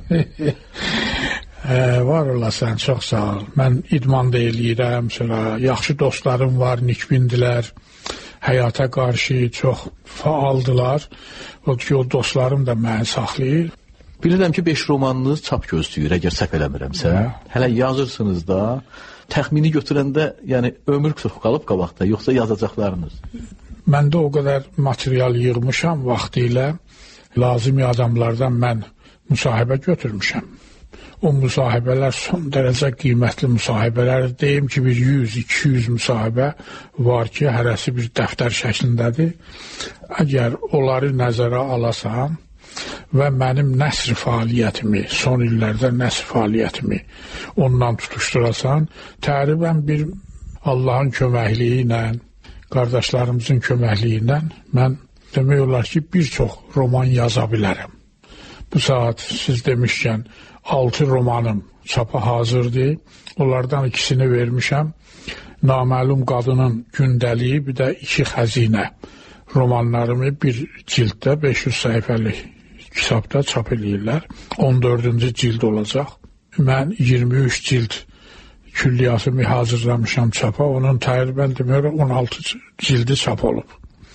Var olasın, çox sağ ol. Mən idman da eləyirəm, sonra yaxşı dostlarım var, nikbindilər, həyata qarşı çox faaldılar. O ki, o dostlarım da məni saxlayır. Bilirəm ki, 5 romanınız çap gözləyir, əgər səhv eləmirəmsə. Hələ yazırsınız da, təxmini götürəndə, yəni ömür çox qalıb qabaqda, yoxsa yazacaqlarınız? Məndə o qədər material yığmışam vaxtilə, lazımi adamlardan mən müsahibə götürmüşəm. O müsahibələr son dərəcə qiymətli müsahibələr. Deyim ki, bir 100-200 müsahibə var ki, hərəsi bir dəftər şəklindədir. Əgər onları nəzərə alasan, və mənim nəsr fəaliyyətimi, son illərdə nəsr fəaliyyətimi ondan tutuşdurasan, təqribən bir Allahın köməkliyi ilə, qardaşlarımızın köməkliyi ilə mən demək olar ki, bir çox roman yaza bilərəm. Bu saat siz demişkən 6 romanım çapa hazırdır. Onlardan ikisini vermişəm. Naməlum qadının gündəliyi, bir də 2 xəzinə romanlarımı bir cilddə 500 səhifəlik kitabda çap eləyirlər. 14-cü cild olacaq. Mən 23 cild külliyatımı hazırlamışam çapa. Onun təqribən demək 16 cildi çap olub.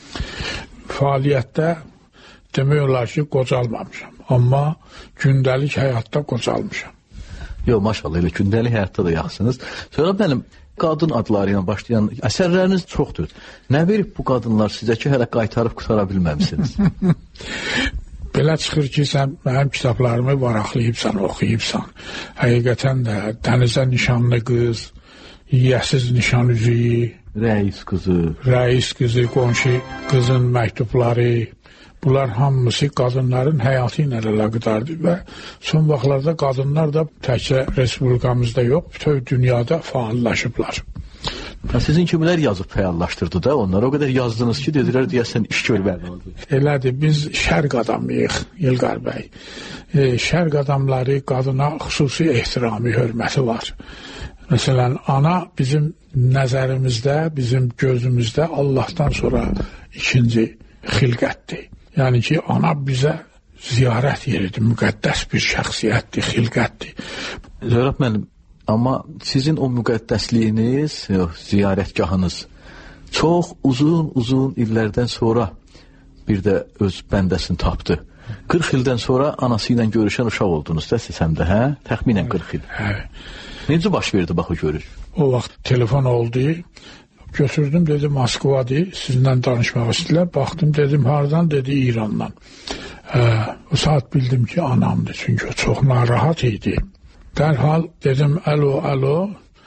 Fəaliyyətdə demək olar ki, qocalmamışam. Amma gündəlik həyatda qocalmışam. Yox, maşallah, elə gündəlik həyatda da yaxşısınız. Sonra mənim qadın adları ilə başlayan əsərləriniz çoxdur. Nə verib bu qadınlar sizə ki, hələ qaytarıb qutara bilməmişsiniz? Belə çıxır ki, sən mənim kitablarımı varaqlayıbsan, oxuyubsan. Həqiqətən də Dənizə nişanlı qız, Yiyəsiz nişan üzüyü, Rəis qızı, qonşu qızın məktubları, bunlar hamısı qadınların həyatı ilə əlaqədardır və son vaxtlarda qadınlar da təkcə respublikamızda yox, bütün dünyada fəallaşıblar. Sizin kimilər yazıb fəallaşdırdı da, onlar o qədər yazdınız ki, dedilər, deyəsən iş görmək lazım. Elədir, biz şərq adamıyıq, İlqar bəy. Şərq adamları qadına xüsusi ehtiramı, hörməti var. Məsələn, ana bizim nəzərimizdə, bizim gözümüzdə Allahdan sonra ikinci xilqətdir. Yəni ki, ana bizə ziyarət yeridir, müqəddəs bir şəxsiyyətdir, xilqətdir. Zöhrət müəllim, amma sizin o müqəddəsliyiniz, ziyarətgahınız çox uzun illərdən sonra bir də öz bəndəsini tapdı. 40 ildən sonra anası ilə görüşən uşaq oldunuz da siz həm də, hə? Təxminən 40 il. Hə. Necə baş verdi bax o görüş? O vaxt telefon oldu, götürdüm, dedi Moskvadır, sizinlə danışmaq istəyirlər. Baxdım, dedim hardan, dedi İrandan. O saat bildim ki, anamdır, çünki o çox narahat idi. Dərhal dedim, alo,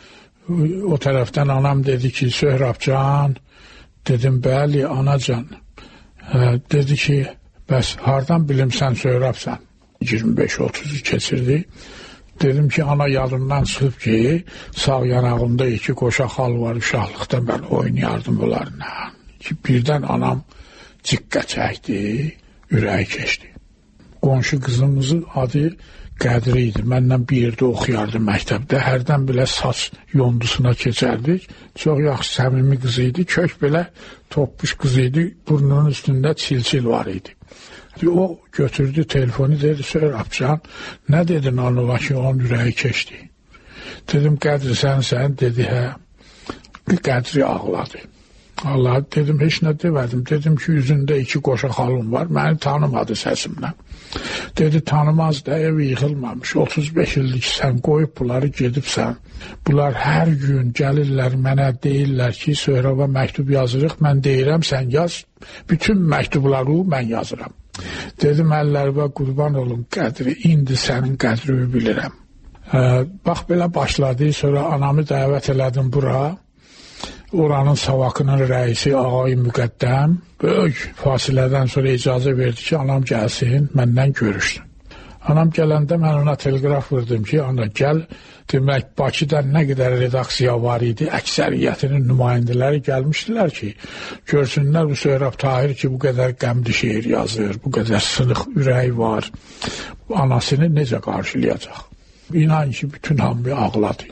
o tərəfdən anam dedi ki, Söhrabcan, dedim, bəli, anacan. Dedi ki, bəs hardan bilim sən Söhrabsan? 25-30 keçirdi. Dedim ki, ana yadımdan çıxıb ki, sağ yanağımda 2 qoşa xal var, uşaqlıqda mən oynayardım bunlarla. Ki, birdən anam ciqqə çəkdi, ürəyi keçdi. Qonşu qızımızın adı Qədri idi. Məndən bir yerdə oxuyardı məktəbdə. Hərdən belə saç yondusuna keçərdik. Çox yaxşı, səmimi qız idi. Kök belə toppuş qız idi. Burnunun üstündə çil-çil var idi. O götürdü telefonu, dedi, Söhrabcan, nə dedin anıva ki, onun ürəyi keçdi? Dedim, Qədri sən, dedi, hə. Qədri ağladı. Allah, dedim, heç nə demədim. Dedim ki, üzündə 2 qoşa xalım var, məni tanımadı səsimlə. Dedi, tanımaz da, ev yıxılmamış. 35 ildir ki, sən qoyub bunları gedibsən. Bunlar hər gün gəlirlər, mənə deyirlər ki, Söhraba məktub yazırıq, mən deyirəm, sən yaz. Bütün məktubları mən yazıram. Dedim, əllərimə qurban olum Qədri, indi sənin qədrini bilirəm. Bax, belə başladı, sonra anamı dəvət elədim bura. Oranın savakının rəisi Ağay Müqəddəm böyük fasilədən sonra icazə verdi ki, anam gəlsin, məndən görüşsün. Anam gələndə mən ona telqraf vurdım ki, ana gəl, demək Bakıda nə qədər redaksiya var idi, əksəriyyətinin nümayəndələri gəlmişdilər ki, görsünlər bu Söhrab Tahir ki, bu qədər qəmli şeir yazır, bu qədər sınıq ürəyi var, anasını necə qarşılayacaq? İnan ki, bütün hamı ağladı,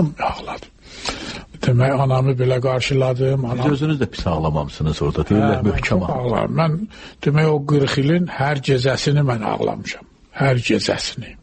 Demək, anamı belə qarşıladım. Siz özünüz də pis ağlamamısınız orada, deyirlər, möhkəm ağladım. Mən, demək, o 40 ilin hər gecəsini mən ağlamışam. Hər gecəsini.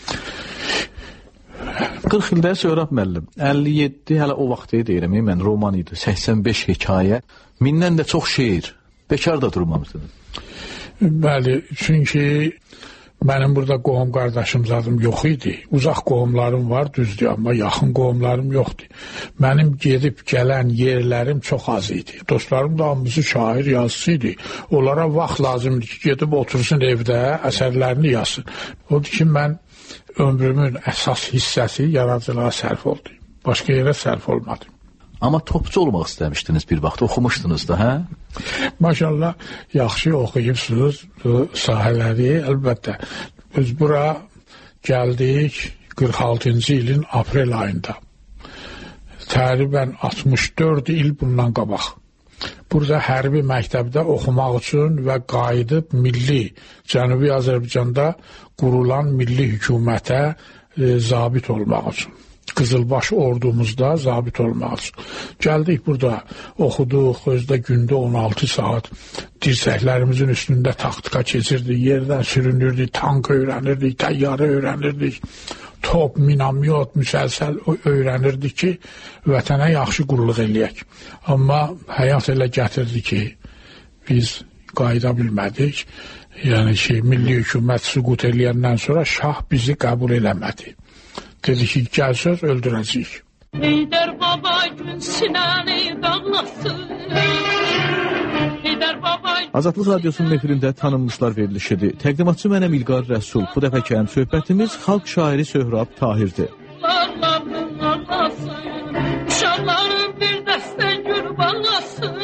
40 ildə Söhrab müəllim, 57 hələ o vaxt deyirəm, mən roman idi, 85 hekayə, 1000-dən də çox şeir. Bekar da durmamısınız. Bəli, çünki mənim burada qohum qardaşım zadım yox idi. Uzaq qohumlarım var, düzdür, amma yaxın qohumlarım yoxdur. Mənim gedib gələn yerlərim çox az idi. Dostlarım da hamısı şair, yazısı idi. Onlara vaxt lazımdır ki, gedib otursun evdə, əsərlərini yazsın. Odur ki, mən ömrümün əsas hissəsi yaradıcılığa sərf oldu. Başqa yerə sərf olmadı. Amma topçu olmaq istəmişdiniz bir vaxt, oxumuşdunuz da, hə? Maşallah, yaxşı oxuyubsunuz bu sahələri, əlbəttə. Biz bura gəldik 46-cı ilin aprel ayında. Təqribən 64 il bundan qabaq. Burada hərbi məktəbdə oxumaq üçün və qayıdıb Cənubi Azərbaycanda qurulan milli hökumətə zabit olmaq üçün. Qızılbaş ordumuzda zabit olmaq üçün. Gəldik burada, oxuduq, özdə gündə 16 saat dirsəklərimizin üstündə taktika keçirdik, yerdən sürünürdük, tank öyrənirdik, təyyarə öyrənirdik, top, minamyot, müsəlsəl öyrənirdik ki, vətənə yaxşı qulluq eləyək. Amma həyat elə gətirdi ki, biz qayıda bilmədik. Yəni ki, milli hökumət süqut eləyəndən sonra şah bizi qəbul eləmədi. Dedi ki, gəlsəz öldürəcəyik. Heydər baba gün sinəni dağlasın. Heydər baba... Azadlıq Radyosunun efirində tanınmışlar verilişidir. Təqdimatçı mənəm İlqar Rəsul. Bu dəfəkən söhbətimiz xalq şairi Söhrab Tahirdir. Uşaqların bir dəstən qurbanlasın.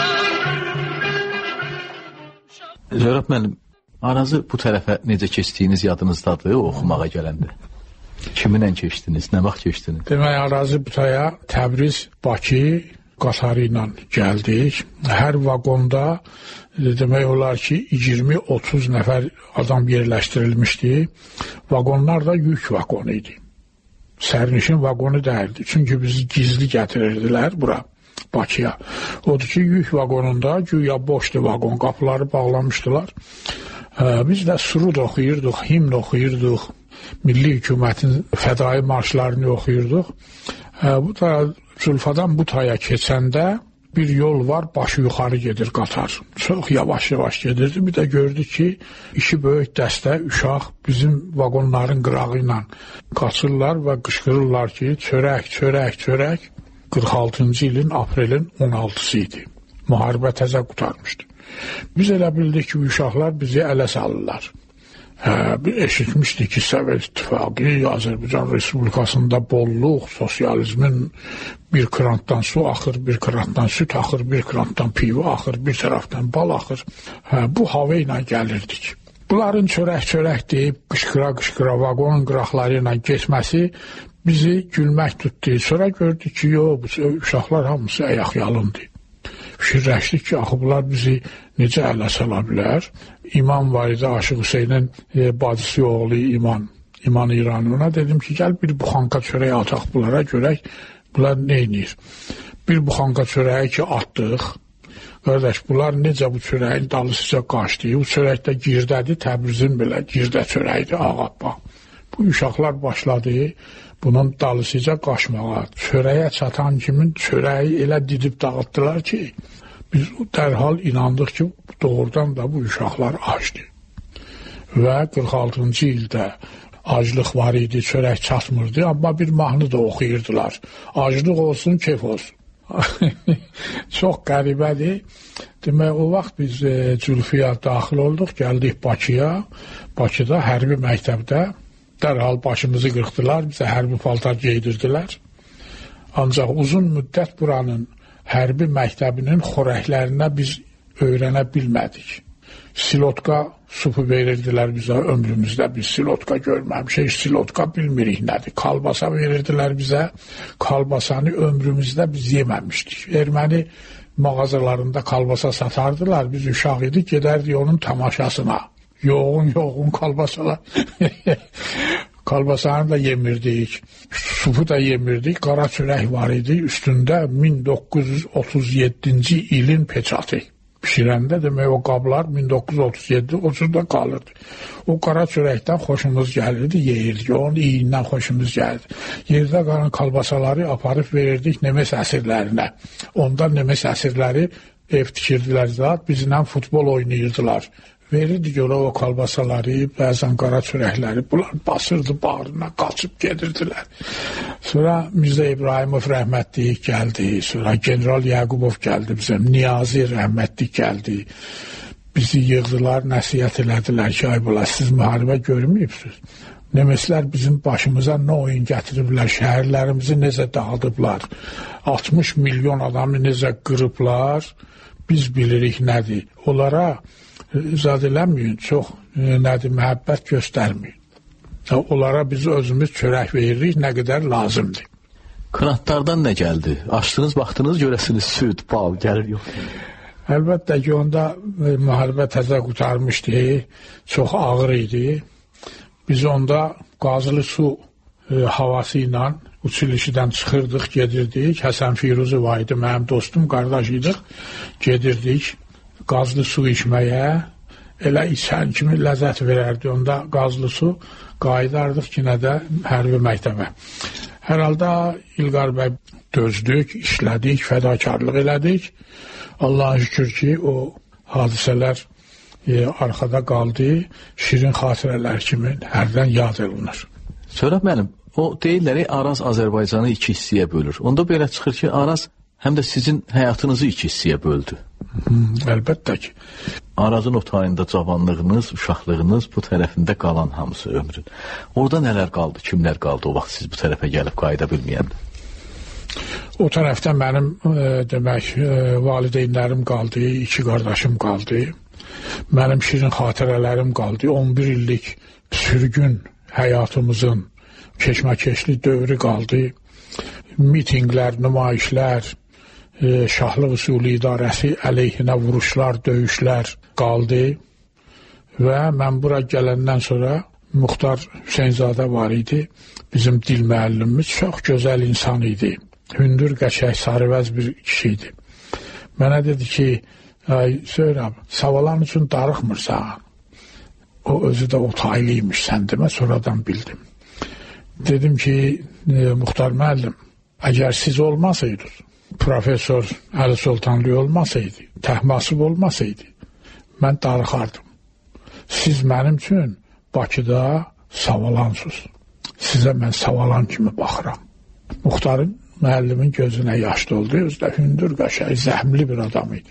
Söhrab müəllim, aranızı bu tərəfə necə keçdiyiniz yadınızdadır oxumağa gələndə? Kiminlə keçdiniz, nə vaxt keçdiniz? Demək, Arazı Butaya Təbriz, Bakı qatarı ilə gəldik. Hər vaqonda demək olar ki 20-30 nəfər adam yerləşdirilmişdi. Vaqonlar da yük vaqonu idi. Sərnişin vaqonu deyildi. Çünki bizi gizli gətirirdilər bura, Bakıya. Odur ki, yük vaqonunda güya boşdu vaqon, qapıları bağlamışdılar. Biz də surud oxuyurduq, himn oxuyurduq. Milli hökumətin fədai marşlarını oxuyurduq. Bu da Zulfadan Butaya keçəndə bir yol var, başı yuxarı gedir qatar. Çox yavaş-yavaş gedirdi. Bir də gördük ki, iki böyük dəstə uşaq bizim vaqonların qırağı ilə qaçırlar və qışqırırlar ki, çörək, çörək, çörək. 46-cı ilin aprelin 16-sı idi. Müharibə təzə qutarmışdı. Biz elə bildik ki, uşaqlar bizi ələ salırlar. Biz eşitmişdik ki, Sovet İttifaqı, Azərbaycan Respublikasında bolluq, sosializmin bir krantdan su axır, bir krantdan süt axır, bir krantdan pivo axır, bir tərəfdən bal axır. Bu hava ilə gəlirdik. Bunların çörək-çörək deyib, qışqıra-qışqıra vaqonun qıraqları ilə geçməsi bizi gülmək tutdu. Sonra gördük ki, yox, bu uşaqlar hamısı ayaq-yalındır. Fikirləşdik ki, axı bunlar bizi necə ələ sala bilər? İmam var idi, Aşıq Hüseynin bacısı oğlu İman İranı. Ona dedim ki, gəl bir buxanka çörək ataq bunlara, görək bunlar nə edir? Bir buxanka çörəyi ki, atdıq. Qardaş, bunlar necə bu çörəyin dalısıca qaçdı? Bu çörəkdə girdədir, Təbrizin belə girdə çörəyidir, ağabbaq. Bu uşaqlar başladı bunun dalısıca qaçmağa. Çörəyə çatan kimin çörəyi elə didib dağıtdılar ki, biz dərhal inandıq ki, doğrudan da bu uşaqlar acdı. Və 46-cı ildə aclıq var idi, çörək çatmırdı, amma bir mahnı da oxuyurdular. Aclıq olsun, keyf olsun. Çox qəribədir. Demək, o vaxt biz Zülfiyə daxil olduq, gəldik Bakıya. Bakıda hərbi məktəbdə dərhal başımızı qırxdılar, bizə hərbi paltar geydirdilər. Ancaq uzun müddət buranın hərbi məktəbinin xorəklərinə biz öyrənə bilmədik. Silotka supu verirdilər bizə ömrümüzdə, biz silotka görməmişik, silotka bilmirik nədir. Kalbasa verirdilər bizə, kalbasanı ömrümüzdə biz yeməmişdik. Erməni mağazalarında kalbasa satardılar, biz uşaq idik, gedərdik onun tamaşasına. Yoğun kalbasalar. Kalbasanı da yemirdik, supu da yemirdik, qara çörək var idi, üstündə 1937-ci ilin peçatı. Pişirəndə demək o qablar 1937 30-da qalırdı. O qara çörəkdən xoşumuz gəlirdi, yeyirdik, onun iyindən xoşumuz gəlirdi. Yerdə qalan kalbasaları aparıb verirdik Nemes əsirlərinə. Onda Nemes əsirləri ev tikirdilər zat, bizlə futbol oynayırdılar. Verirdi görə o kalbasaları, bəzən qara çörəkləri, bunlar basırdı bağrına, qaçıb gedirdilər. Sonra Mirzə İbrahimov rəhmətlik gəldi, sonra General Yaqubov gəldi bizə, Niyazi rəhmətlik gəldi. Bizi yığdılar, nəsiyyət elədilər ki, ay bula, siz müharibə görməyibsiniz. Nemeslər bizim başımıza nə oyun gətiriblər, şəhərlərimizi necə dağıdıblar, 60 milyon adamı necə qırıblar, biz bilirik nədir. Onlara izad eləməyin, çox nədir, məhəbbət göstərməyin. Onlara biz özümüz çörək veririk, nə qədər lazımdır. Qanatlardan nə gəldi? Açdınız, baxdınız, görəsiniz süd, bal gəlir, yox. Əlbəttə ki, onda müharibə təzə qutarmışdı, çox ağır idi. Biz onda qazılı su havası ilə uçilişidən çıxırdıq, gedirdik. Həsən Firuzi var idi, mənim dostum, qardaş idik. Gedirdik qazlı su içməyə. Elə içən kimi ləzzət verərdi. Onda qazlı su qayıdardıq yenə də hərbi məktəbə. Hər halda İlqar bəy dözdük, işlədik, fədakarlıq elədik. Allah'a şükür ki, o hadisələr arxada qaldı, şirin xatirələr kimi hərdən yad olunur. Sonra mənim, o deyirləri Araz Azərbaycanı iki hissəyə bölür. Onda belə çıxır ki, Araz həm də sizin həyatınızı iki hissəyə böldü. Əlbəttə ki. Arazın o tayında cavanlığınız, uşaqlığınız, bu tərəfində qalan hamısı ömrün. Orada nələr qaldı, kimlər qaldı o vaxt siz bu tərəfə gəlib qayıda bilməyəndə? O tərəfdə mənim demək, valideynlərim qaldı, iki qardaşım qaldı. Mənim şirin xatirələrim qaldı. 11 illik sürgün həyatımızın keşməkeşli dövrü qaldı. Mitinqlər, nümayişlər, şahlıq usulü idarəsi əleyhinə vuruşlar, döyüşlər qaldı. Və mən bura gələndən sonra Muxtar Hüseynzadə var idi. Bizim dil müəllimimiz çox gözəl insan idi. Hündür, qəşəng, sarıvəz bir kişi idi. Mənə dedi ki, Söyrəm, savalan üçün darıxmırsan. O özü də o taylıymış, sən demə, sonradan bildim. Dedim ki, Muxtar müəllim, əgər siz olmasaydınız, Profesor Əli Sultanlı olmasaydı, Təhmasib olmasaydı, mən darıxardım. Siz mənim üçün Bakıda savalansınız. Sizə mən savalan kimi baxıram. Muxtarın müəllimin gözünə yaş doldu, özü də hündür, qəşəng, zəhmli bir adam idi.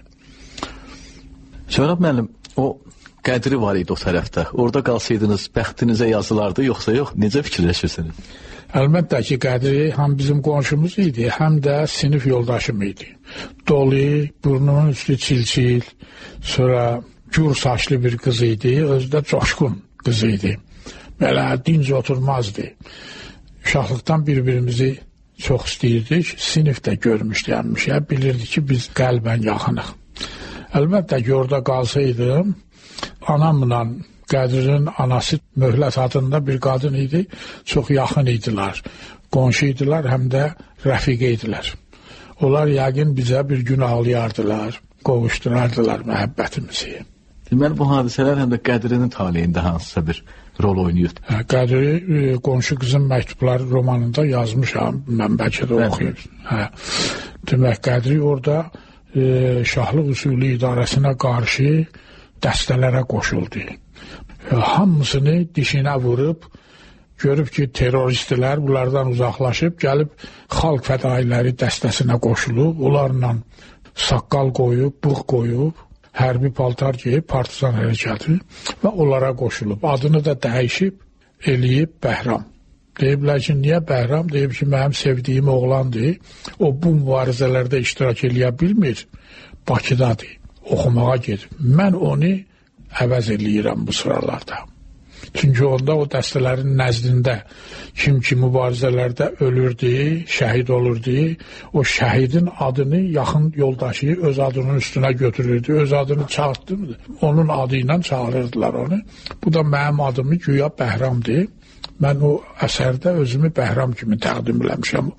Sonra müəllim, o qədri var idi o tərəfdə. Orada qalsaydınız, bəxtinizə yazılardı, yoxsa yox? Necə fikirləşirsiniz? Əlbəttə ki, qədri həm bizim qonşumuz idi, həm də sinif yoldaşım idi. Dolu, burnunun üstü çil-çil, sonra gür saçlı bir qız idi, özü də coşqun qız idi. Belə dinc oturmazdı. Uşaqlıqdan bir-birimizi çox istəyirdik, sinifdə görmüşdük, bilirdik ki, biz qəlbən yaxınıq. Əlbəttə ki, orada qalsaydım, anamla Qədirin anası Möhlət adında bir qadın idi, çox yaxın idilər, qonşu idilər, həm də rəfiqə idilər. Onlar yəqin bizə bir gün ağlayardılar, qovuşturardılar məhəbbətimizi. Deməli, bu hadisələr həm də Qədirinin taleyində hansısa bir rol oynayırdı. Qədiri qonşu qızın məktubları romanında yazmışam, mən bəlkə də oxuyum. Demək, Qədiri orada şahlıq usulü idarəsinə qarşı dəstələrə qoşuldu. Hamısını dişinə vurub, görüb ki, teröristlər bunlardan uzaqlaşıb, gəlib xalq fədailəri dəstəsinə qoşulub, onlarla saqqal qoyub, bığ qoyub, hərbi paltar geyib, partizan hərəkatı və onlara qoşulub. Adını da dəyişib, eləyib Bəhram. Deyiblər ki, niyə Bəhram? Deyib ki, mənim sevdiyim oğlandır, o bu mübarizələrdə iştirak eləyə bilmir, Bakıdadır, oxumağa gedib. Mən onu əvəz eləyirəm bu sıralarda. Çünki onda o dəstələrin nəzdində kim ki mübarizələrdə ölürdü, şəhid olurdu, o şəhidin adını yaxın yoldaşı öz adının üstünə götürürdü, öz adını çağırdı, onun adı ilə çağırırdılar onu. Bu da mənim adımı güya Bəhramdır. Mən o əsərdə özümü Bəhram kimi təqdim eləmişəm.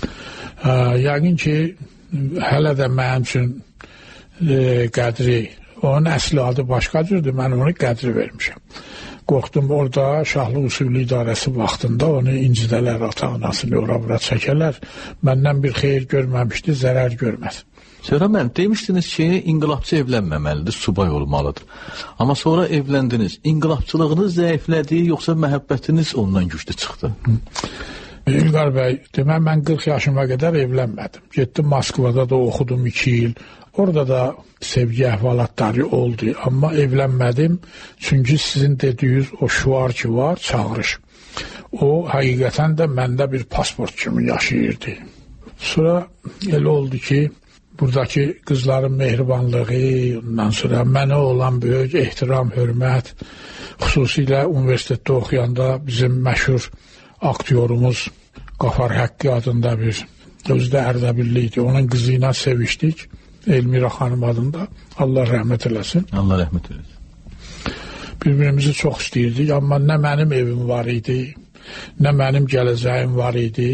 Yəqin ki, hələ də mənim üçün Qədri, onun əsli adı başqa cürdür, mən onu Qədri vermişəm. Qorxdum, orada şahlıq usulü idarəsi vaxtında onu incidələr, ata-anasını ora-bura çəkələr. Məndən bir xeyir görməmişdi, zərər görməz. Sonra mən demişdiniz ki, inqilabçı evlənməməlidir, subay olmalıdır. Amma sonra evləndiniz. İnqilabçılığınız zəiflədi, yoxsa məhəbbətiniz ondan güclü çıxdı? İlqar bəy, demə, mən 40 yaşıma qədər evlənmədim. Getdim Moskvada da oxudum 2 il. Orada da sevgi əhvalatları oldu. Amma evlənmədim, çünki sizin dediyiniz o şuar ki var, çağırış. O həqiqətən də məndə bir pasport kimi yaşayırdı. Sonra elə oldu ki, buradakı qızların mehribanlığı, ondan sonra mənə olan böyük ehtiram, hörmət, xüsusilə universitetdə oxuyanda bizim məşhur aktyorumuz Qafar Həqqi adında bir, özü də Ərdəbilli idi. Onun qızı ilə sevişdik. Elmira xanım adında. Allah rəhmət eləsin. Allah rəhmət eləsin. Bir-birimizi çox istəyirdik, amma nə mənim evim var idi, nə mənim gələcəyim var idi,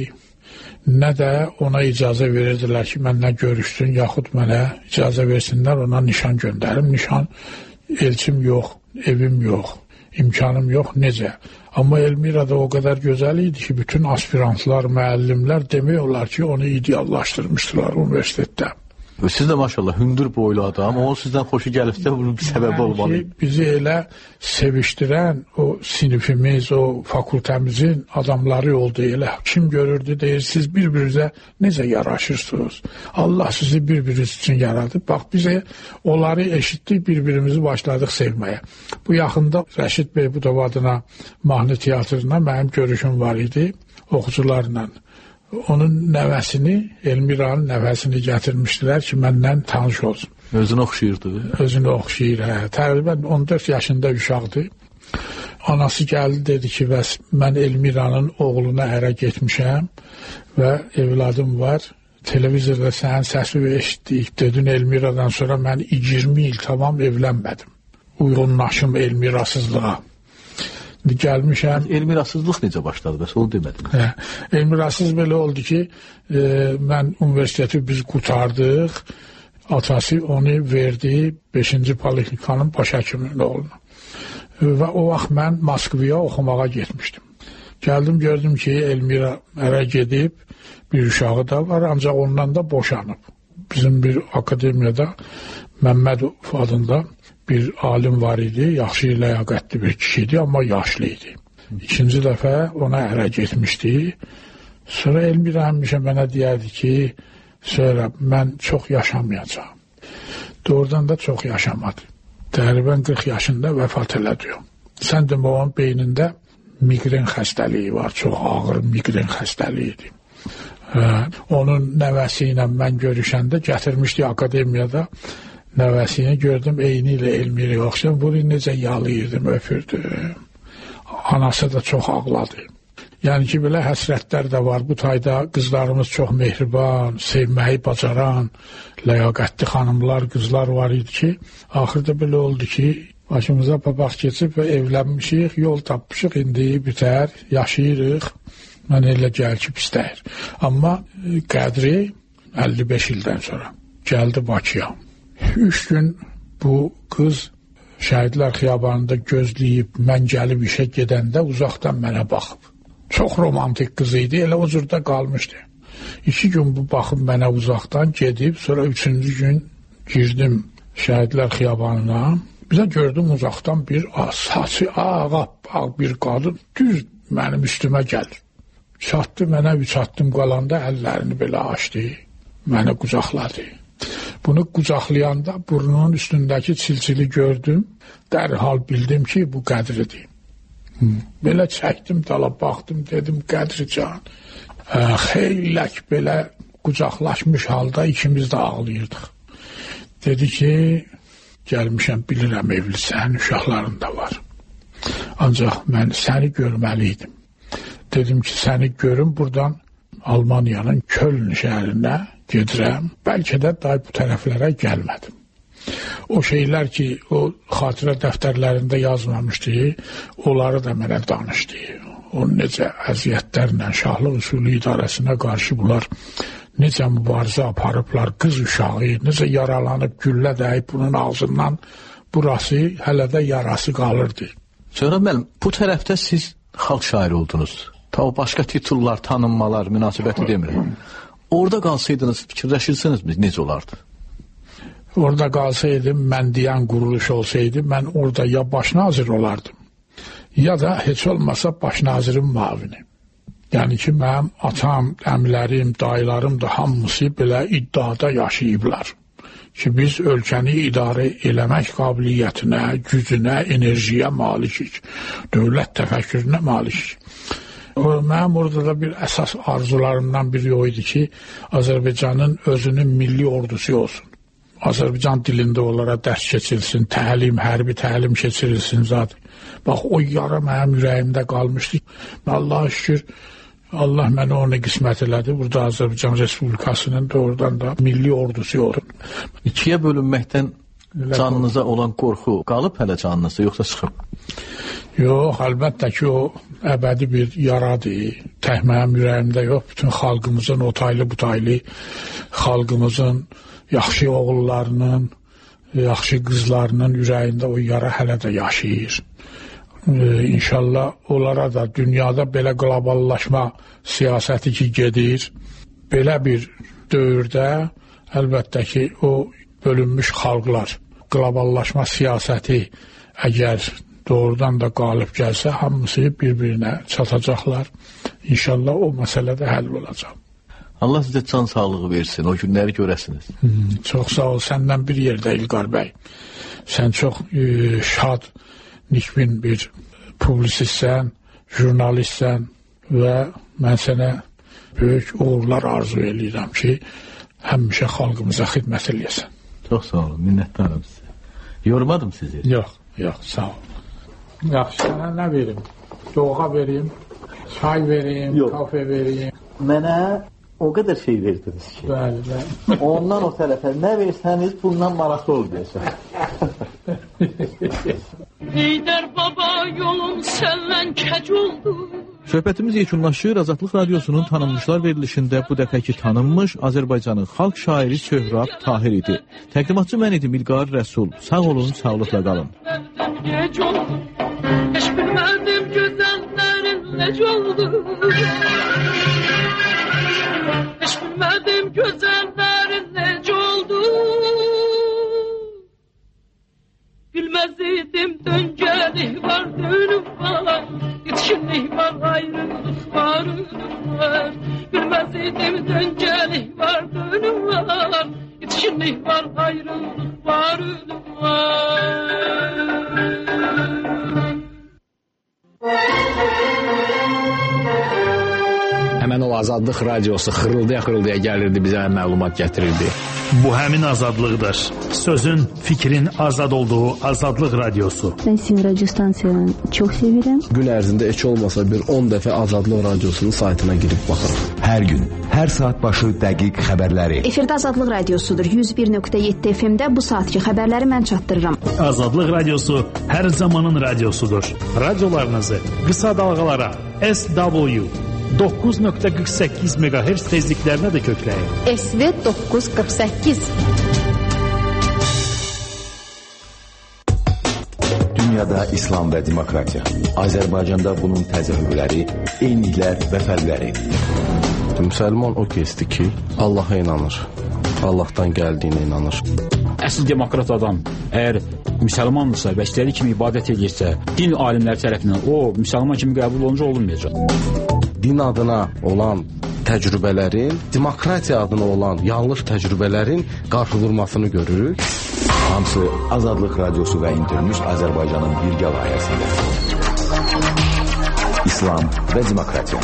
nə də ona icazə verirdilər ki, mənlə görüşsün, yaxud mənə icazə versinlər, ona nişan göndərim. Nişan, elçim yox, evim yox, imkanım yox, necə? Amma Elmira'da o qədər gözəl idi ki, bütün aspirantlar, müəllimlər demək olar ki, onu ideallaşdırmışdılar universitetdə. Siz də maşallah hündür boylu adam, o sizdən xoşu gəlibsə bunun bir səbəbi olmalı. Bizi elə sevişdirən o sinifimiz, o fakültemizin adamları oldu elə. Kim görürdü deyir, siz bir-birinizə necə yaraşırsınız? Allah sizi bir-biriniz üçün yaradı. Bax, bize onları eşitdik, bir-birimizi başladıq sevməyə. Bu yaxında Rəşid Beybudov adına mahnı teatrına mənim görüşüm var idi oxucularla. Onun nəvəsini, Elmira'nın nəvəsini gətirmişdilər ki, məndən tanış olsun. Özünü oxşayırdı. Özünü oxşayır, hə. Təqribən 14 yaşında uşaqdır. Anası gəldi, dedi ki, bəs mən Elmira'nın oğluna ərə getmişəm və evladım var. Televizorda sənin səsi eşitdik. Dedin Elmira'dan sonra mən 20 il tamam evlənmədim. Uyğunlaşım Elmirasızlığa. Gəlmişəm. Elmirasızlıq necə başladı? Bəs onu demədim. Elmirasız belə oldu ki, mən universiteti biz qurtardıq. Atası onu verdi 5-ci poliklikanın baş həkiminin oğluna. Və o vaxt mən Moskvaya oxumağa getmişdim. Gəldim, gördüm ki, Elmira ərə gedib, bir uşağı da var, ancaq ondan da boşanıb. Bizim bir akademiyada Məmmədov adında bir alim var idi, yaxşı ləyaqətli bir kişi idi, amma yaşlı idi. İkinci dəfə ona ərə getmişdi. Sonra Elmira həmişə mənə deyərdi ki, sonra mən çox yaşamayacağım. Doğrudan da çox yaşamadı. Təqribən 40 yaşında vəfat elədi. Sən demə onun beynində migren xəstəliyi var, çox ağır migren xəstəliyi idi. Onun nəvəsi ilə mən görüşəndə gətirmişdi akademiyada. Nəvəsini gördüm, eyni ilə Elmirə yoxsan, bunu necə yalayırdım, öpürdüm. Anası da çox ağladı. Yəni ki, belə həsrətlər də var. Bu tayda qızlarımız çox mehriban, sevməyi bacaran, ləyaqətli xanımlar, qızlar var idi ki, axırda belə oldu ki, başımıza papaq keçib və evlənmişik, yol tapmışıq, indi bitər, yaşayırıq. Mən elə gəl ki, istəyir. Amma qədri 55 ildən sonra gəldi Bakıya. 3 gün bu qız Şəhidlər Xiyabanında gözləyib, mən gəlib işə gedəndə uzaqdan mənə baxıb. Çox romantik qız idi, elə o cürdə qalmışdı. 2 gün bu baxıb mənə uzaqdan gedib, sonra 3-cü gün girdim Şəhidlər Xiyabanına. Bizə gördüm uzaqdan bir saçı ağappaq bir qadın düz mənim üstümə gəlir. Çatdı mənə, 3 addım qalanda əllərini belə açdı, mənə qucaqladı. Bunu qucaqlayanda burnunun üstündəki çilçili gördüm, dərhal bildim ki, bu Qədridir. Belə çəkdim, dala baxdım, dedim Qədrican. Xeylək belə qucaqlaşmış halda ikimiz də ağlayırdıq. Dedi ki, gəlmişəm, bilirəm evlisən, uşaqların da var. Ancaq mən səni görməliydim. Dedim ki, səni görüm, buradan Almaniyanın Köln şəhərinə gedirəm. Bəlkə də day bu tərəflərə gəlmədim. O şeylər ki, o xatirə dəftərlərində yazmamışdı, onları da mənə danışdı. O necə əziyyətlərlə şahlıq usulü idarəsinə qarşı bunlar necə mübarizə aparıblar, qız uşağı, necə yaralanıb, güllə dəyib bunun ağzından burası hələ də yarası qalırdı. Sonra müəllim, bu tərəfdə siz xalq şairi oldunuz. Ta o başqa titullar, tanınmalar, münasibəti demirəm. Orada qalsaydınız, fikirləşirsiniz necə olardı? Orada qalsaydım, mən deyən quruluş olsaydı, mən orada ya baş nazir olardım, ya da heç olmasa baş nazirin mavini. Yəni ki, mənim atam, əmlərim, dayılarım da hamısı belə iddiada yaşayıblar. Ki, biz ölkəni idarə eləmək qabiliyyətinə, gücünə, enerjiyə malikik, dövlət təfəkkürünə malikik. Mənim orada da bir əsas arzularımdan biri o idi ki, Azərbaycanın özünün milli ordusu olsun. Azərbaycan dilində onlara dərs keçirilsin, təlim, hərbi təlim keçirilsin zaten. Bax, o yara mənim ürəyimdə qalmışdı. Allah'a şükür, Allah mənə onu qismət elədi. Burada Azərbaycan Respublikasının doğrudan da milli ordusu olsun. İkiyə bölünməkdən canınıza olan qorxu qalıb hələ canınızda, yoxsa çıxıb? Yox, əlbəttə ki, o əbədi bir yaradır. Tək mənim ürəyimdə yox, bütün xalqımızın, o taylı bu taylı xalqımızın, yaxşı oğullarının, yaxşı qızlarının ürəyində o yara hələ də yaşayır. İnşallah onlara da dünyada belə qloballaşma siyasəti ki gedir, belə bir dövrdə əlbəttə ki o bölünmüş xalqlar, qloballaşma siyasəti əgər doğrudan da qalib gəlsə, hamısı bir-birinə çatacaqlar. İnşallah o məsələdə həll olacaq. Allah sizə can sağlığı versin, o günləri görəsiniz. Çox sağ ol, səndən bir yerdə İlqar bəy. Sən çox şad, nikbin bir publisistsən, jurnalistsən və mən sənə böyük uğurlar arzu edirəm ki, həmişə xalqımıza xidmət eləyəsən. Çox sağ olun, minnətdarım sizə. Yormadım sizi. Yox, sağ ol. Yaxşı, sənə nə verim? Doğğa verim, çay verim, kafe verim. Mənə o qədər şey verdiniz ki. Bəli. Ondan o tərəfə nə versəniz bundan maraqlı ol deyəsən. Heydər baba yolun səndən kəc oldu. Söhbətimiz yekunlaşır. Azadlıq Radiosunun tanınmışlar verilişində bu dəfəki tanınmış Azərbaycanın xalq şairi Söhrab Tahir idi. Təqdimatçı mən idim İlqar Rəsul. Sağ olun, sağlıqla qalın. Gec oldu, heç bilmədim gözəllərin nec oldu. Heç bilmədim gözəllərin nec oldu. Bilməz idim döngəlik var, dönüm var, yetişkinlik var, ayrılık var, ölüm var. Bilməz idim döngəlik var, dönüm var, yetişkinlik var, ayrılık var, ölüm var. Həmən o Azadlıq Radiosu xırıldaya gəlirdi, bizə məlumat gətirirdi. Bu həmin azadlıqdır. Sözün, fikrin azad olduğu Azadlıq Radiosu. Ben sizin radyo stansiyanı çok severim. Gün ərzində heç olmasa bir 10 dəfə Azadlıq Radiosunun saytına girib baxırım. Hər gün, hər saat başı dəqiq xəbərləri. Efirdə Azadlıq Radiosudur. 101.7 FM-də bu saatki xəbərləri mən çatdırıram. Azadlıq Radiosu hər zamanın radiosudur. Radiolarınızı qısa dalğalara SW 9.48 MHz tezliklərinə də kökləyin. SV 948. Dünyada İslam və demokratiya. Azərbaycanda bunun təzahürləri, eyniliklər və fərqləri. Müsəlman o kəsdir ki, Allaha inanır. Allahdan gəldiyinə inanır. Əsl demokrat adam əgər müsəlmandırsa və istədiyi kimi ibadət edirsə, din alimləri tərəfindən o müsəlman kimi qəbul olunca olunmayacaq. Din adına olan təcrübələrin, demokratiya adına olan yanlış təcrübələrin qarşıdurmasını görürük. Hamısı Azadlıq Radiosu və İnternews Azərbaycanın birgə layihəsində. İslam və demokratiya.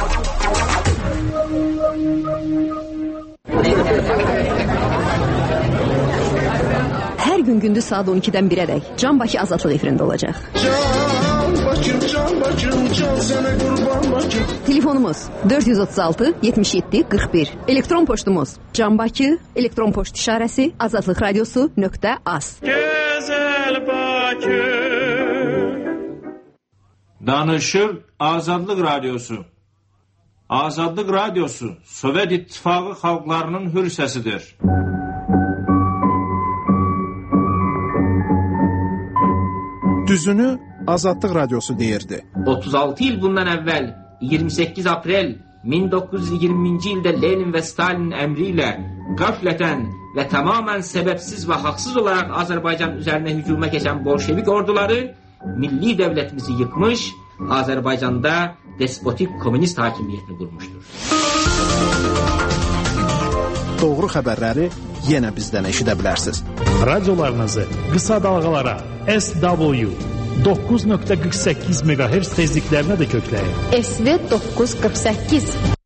Hər gün gündüz saat 12-dən 1-ədək Can Bakı Azadlıq efirində olacaq. Can Bakım, can sənə qurban Bakım. Telefonumuz 436 77 41. Elektron poçtumuz canbaki, elektron poçt işarəsi azadlıqradiosu.az. Gözəl Bakı. Danışır Azadlıq Radiosu. Azadlıq Radiosu Sovet İttifaqı xalqlarının hür səsidir. Düzünü Azadlıq Radiosu deyirdi. 36 il bundan əvvəl 28 aprel 1920-ci ildə Lenin və Stalin əmri ilə qəflətən və tamamən səbəbsiz və haqsız olaraq Azərbaycan üzərinə hücuma keçən bolşevik orduları milli dövlətimizi yıkmış, Azərbaycanda despotik komünist hakimiyyətini qurmuşdur. Doğru xəbərləri yenə bizdən eşidə bilərsiniz. Radiolarınızı qısa dalğalara SW 9.48 MHz tezliklərinə də kökləyin. SV 948